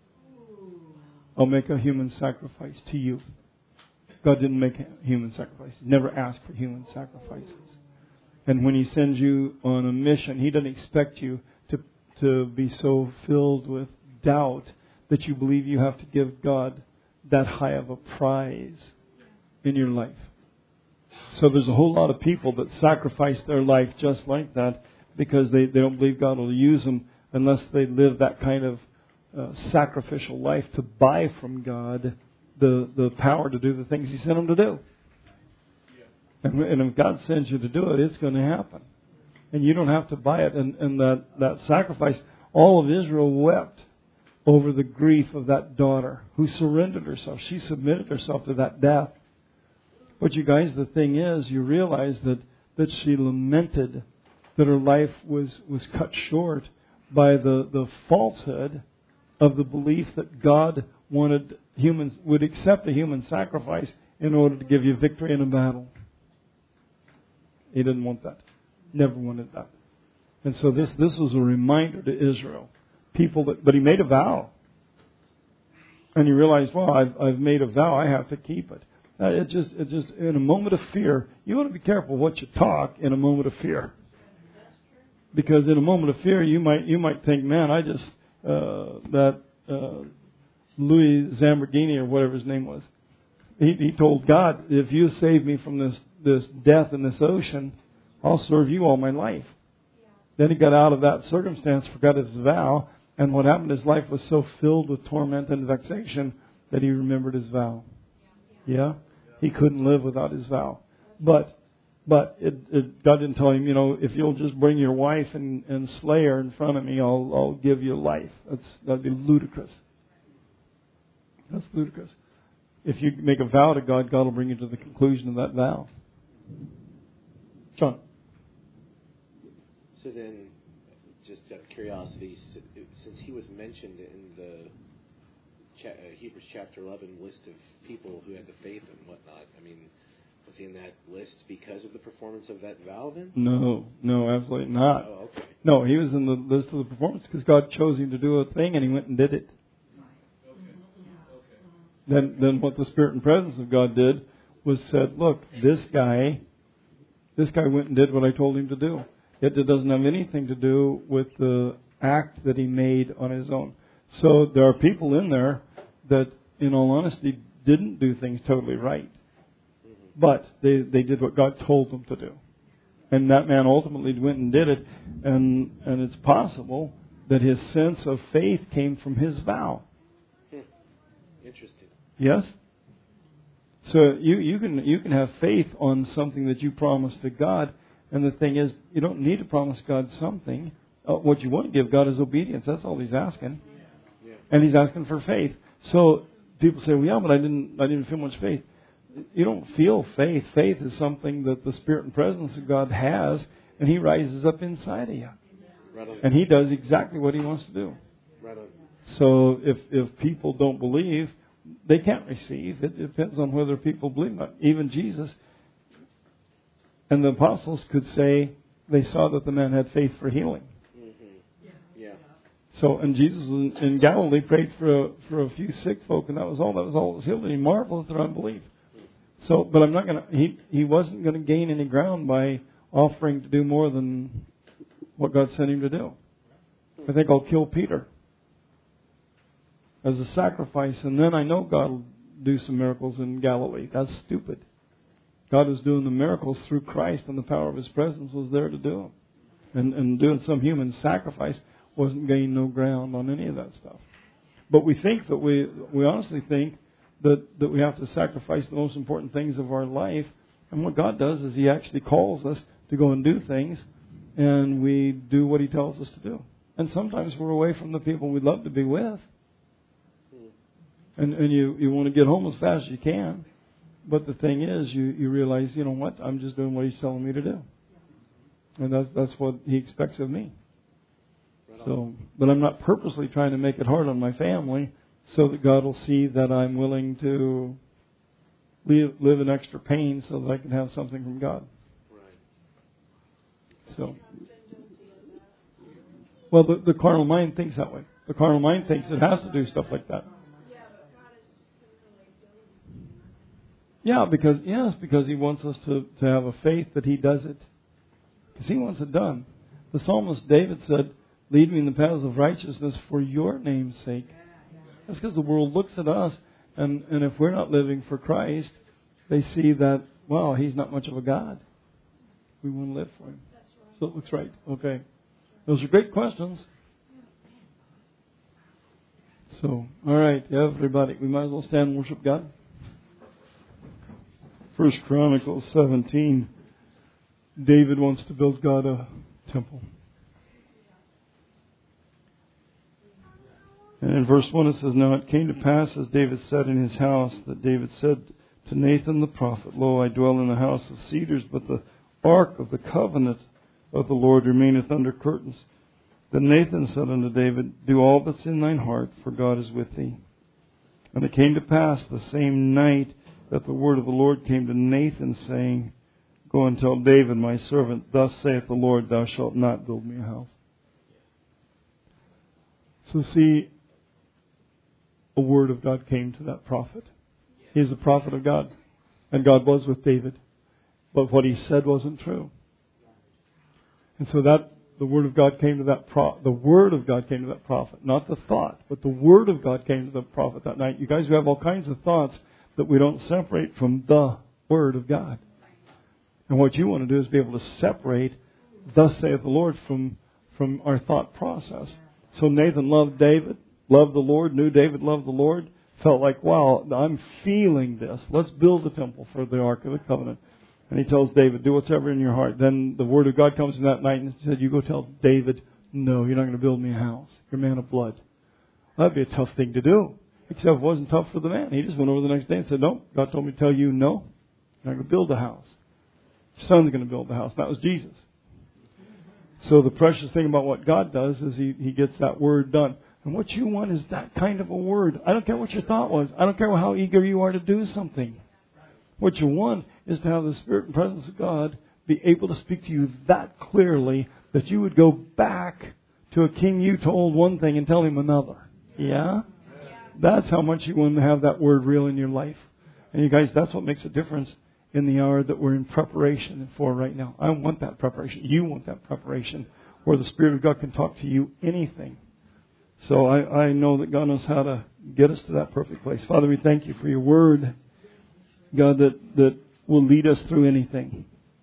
I'll make a human sacrifice to you. God didn't make a human sacrifice. He never asked for human sacrifices. And when He sends you on a mission, He doesn't expect you to to be so filled with doubt that you believe you have to give God that high of a prize in your life. So there's a whole lot of people that sacrifice their life just like that because they, they don't believe God will use them unless they live that kind of Uh, sacrificial life to buy from God the, the power to do the things He sent them to do. And, and if God sends you to do it, it's going to happen. And you don't have to buy it. And, and that, that sacrifice, all of Israel wept over the grief of that daughter who surrendered herself. She submitted herself to that death. But you guys, the thing is, you realize that, that she lamented that her life was, was cut short by the, the falsehood of the belief that God wanted humans would accept a human sacrifice in order to give you victory in a battle. He didn't want that. Never wanted that. And so this this was a reminder to Israel. People that but he made a vow. And he realized, well, I've I've made a vow, I have to keep it. Uh, it just it just in a moment of fear, you want to be careful what you talk in a moment of fear. Because in a moment of fear you might you might think, man, I just Uh, that uh, Louis Zamborghini or whatever his name was, he, he told God, if you save me from this, this death in this ocean, I'll serve you all my life. Yeah. Then he got out of that circumstance, forgot his vow, and what happened, his life was so filled with torment and vexation that he remembered his vow. Yeah? yeah? He couldn't live without his vow. But But it, it, God didn't tell him, you know, if you'll just bring your wife and, and slay her in front of me, I'll, I'll give you life. That's, that'd be ludicrous. That's ludicrous. If you make a vow to God, God will bring you to the conclusion of that vow. John. So then, just out of curiosity, since he was mentioned in the Hebrews chapter eleven list of people who had the faith and whatnot, I mean, was he in that list because of the performance of that vow then? No, no, absolutely not. Oh, okay. No, he was in the list of the performance because God chose him to do a thing and he went and did it. Okay. Okay. Then, then what the Spirit and presence of God did was said, look, this guy, this guy went and did what I told him to do. It, it doesn't have anything to do with the act that he made on his own. So there are people in there that, in all honesty, didn't do things totally right. But they, they did what God told them to do. And that man ultimately went and did it. And and it's possible that his sense of faith came from his vow. Hmm. Interesting. Yes? So you, you can you can have faith on something that you promised to God. And the thing is, you don't need to promise God something. Uh, what you want to give God is obedience. That's all He's asking. Yeah. And He's asking for faith. So people say, well, yeah, but I didn't I didn't feel much faith. You don't feel faith. Faith is something that the Spirit and presence of God has, and He rises up inside of you. Right on. And He does exactly what He wants to do. Right on. So if if people don't believe, they can't receive. It depends on whether people believe it. Even Jesus and the apostles could say they saw that the man had faith for healing. Mm-hmm. Yeah. So, and Jesus in, in Galilee prayed for a, for a few sick folk, and that was all. That was all that was healed. And he marveled at their unbelief. So, but I'm not going to. He he wasn't going to gain any ground by offering to do more than what God sent him to do. I think I'll kill Peter as a sacrifice, and then I know God will do some miracles in Galilee. That's stupid. God was doing the miracles through Christ, and the power of His presence was there to do them. And, and doing some human sacrifice wasn't gaining no ground on any of that stuff. But we think that we, we honestly think that, that we have to sacrifice the most important things of our life. And what God does is He actually calls us to go and do things, and we do what He tells us to do. And sometimes we're away from the people we'd love to be with. And, and you, you want to get home as fast as you can. But the thing is, you, you realize, you know what, I'm just doing what He's telling me to do. And that's, that's what He expects of me. Right so, but I'm not purposely trying to make it hard on my family so that God will see that I'm willing to live, live in extra pain so that I can have something from God. Right. So, well, the, the carnal mind thinks that way. The carnal mind thinks it has to do stuff like that. Yeah, because yes, because He wants us to, to have a faith that He does it. Because He wants it done. The psalmist David said, "Lead me in the paths of righteousness for Your name's sake." That's because the world looks at us, and, and if we're not living for Christ, they see that, wow, He's not much of a God. We want to live for Him. So it looks right. Okay. Those are great questions. So, all right, everybody, we might as well stand and worship God. First Chronicles seventeen, David wants to build God a temple. And in verse one it says, "Now it came to pass, as David said in his house, that David said to Nathan the prophet, Lo, I dwell in the house of cedars, but the ark of the covenant of the Lord remaineth under curtains. Then Nathan said unto David, Do all that's in thine heart, for God is with thee. And it came to pass the same night that the word of the Lord came to Nathan, saying, Go and tell David, my servant, Thus saith the Lord, Thou shalt not build me a house." So see, a word of God came to that prophet. He is a prophet of God. And God was with David. But what he said wasn't true. And so that the word of God came to that pro- the word of God came to that prophet. Not the thought, but the word of God came to the prophet that night. You guys, we have all kinds of thoughts that we don't separate from the Word of God. And what you want to do is be able to separate "Thus saith the Lord" from, from our thought process. So Nathan loved David, loved the Lord, knew David loved the Lord, felt like, wow, I'm feeling this. Let's build a temple for the Ark of the Covenant. And he tells David, do whatever in your heart. Then the Word of God comes in that night and said, you go tell David, no, you're not going to build me a house. You're a man of blood. That'd be a tough thing to do. Except it wasn't tough for the man. He just went over the next day and said, no, God told me to tell you, no, you're not going to build a house. Your son's going to build the house. And that was Jesus. So the precious thing about what God does is he, he gets that word done. And what you want is that kind of a word. I don't care what your thought was. I don't care how eager you are to do something. What you want is to have the Spirit and presence of God be able to speak to you that clearly that you would go back to a king you told one thing and tell him another. Yeah? That's how much you want to have that word real in your life. And you guys, that's what makes a difference in the hour that we're in preparation for right now. I want that preparation. You want that preparation where the Spirit of God can talk to you anything. So I, I know that God knows how to get us to that perfect place. Father, we thank you for your word, God, that, that will lead us through anything.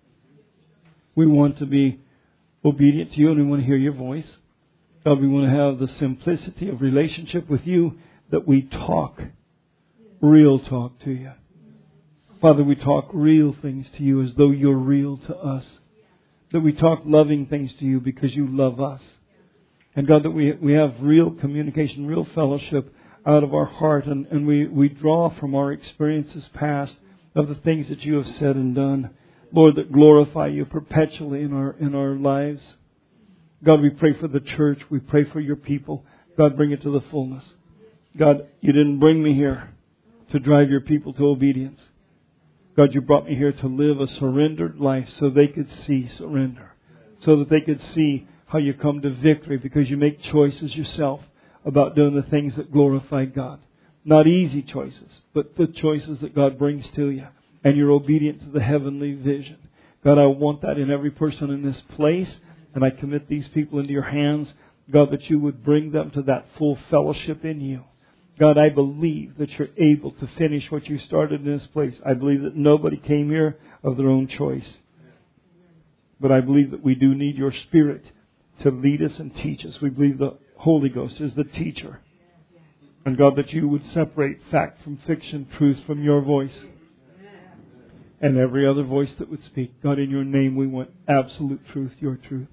We want to be obedient to you and we want to hear your voice. God, we want to have the simplicity of relationship with you, that we talk real talk to you. Father, we talk real things to you as though you're real to us. That we talk loving things to you because you love us. And God, that we we have real communication, real fellowship out of our heart. And, and we, we draw from our experiences past of the things that you have said and done. Lord, that glorify you perpetually in our in our lives. God, we pray for the church. We pray for your people. God, bring it to the fullness. God, you didn't bring me here to drive your people to obedience. God, you brought me here to live a surrendered life so they could see surrender. So that they could see how you come to victory because you make choices yourself about doing the things that glorify God. Not easy choices, but the choices that God brings to you. And you're obedient to the heavenly vision. God, I want that in every person in this place. And I commit these people into your hands. God, that you would bring them to that full fellowship in you. God, I believe that you're able to finish what you started in this place. I believe that nobody came here of their own choice. But I believe that we do need your Spirit to lead us and teach us. We believe the Holy Ghost is the teacher. And God, that you would separate fact from fiction, truth from your voice. And every other voice that would speak. God, in your name we want absolute truth, your truth.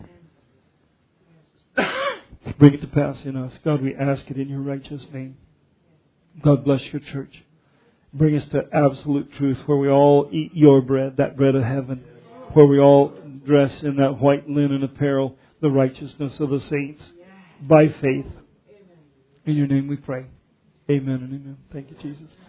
Bring it to pass in us. God, we ask it in your righteous name. God bless your church. Bring us to absolute truth where we all eat your bread, that bread of heaven. Where we all dress in that white linen apparel, the righteousness of the saints, by faith. In your name we pray. Amen and amen. Thank you, Jesus.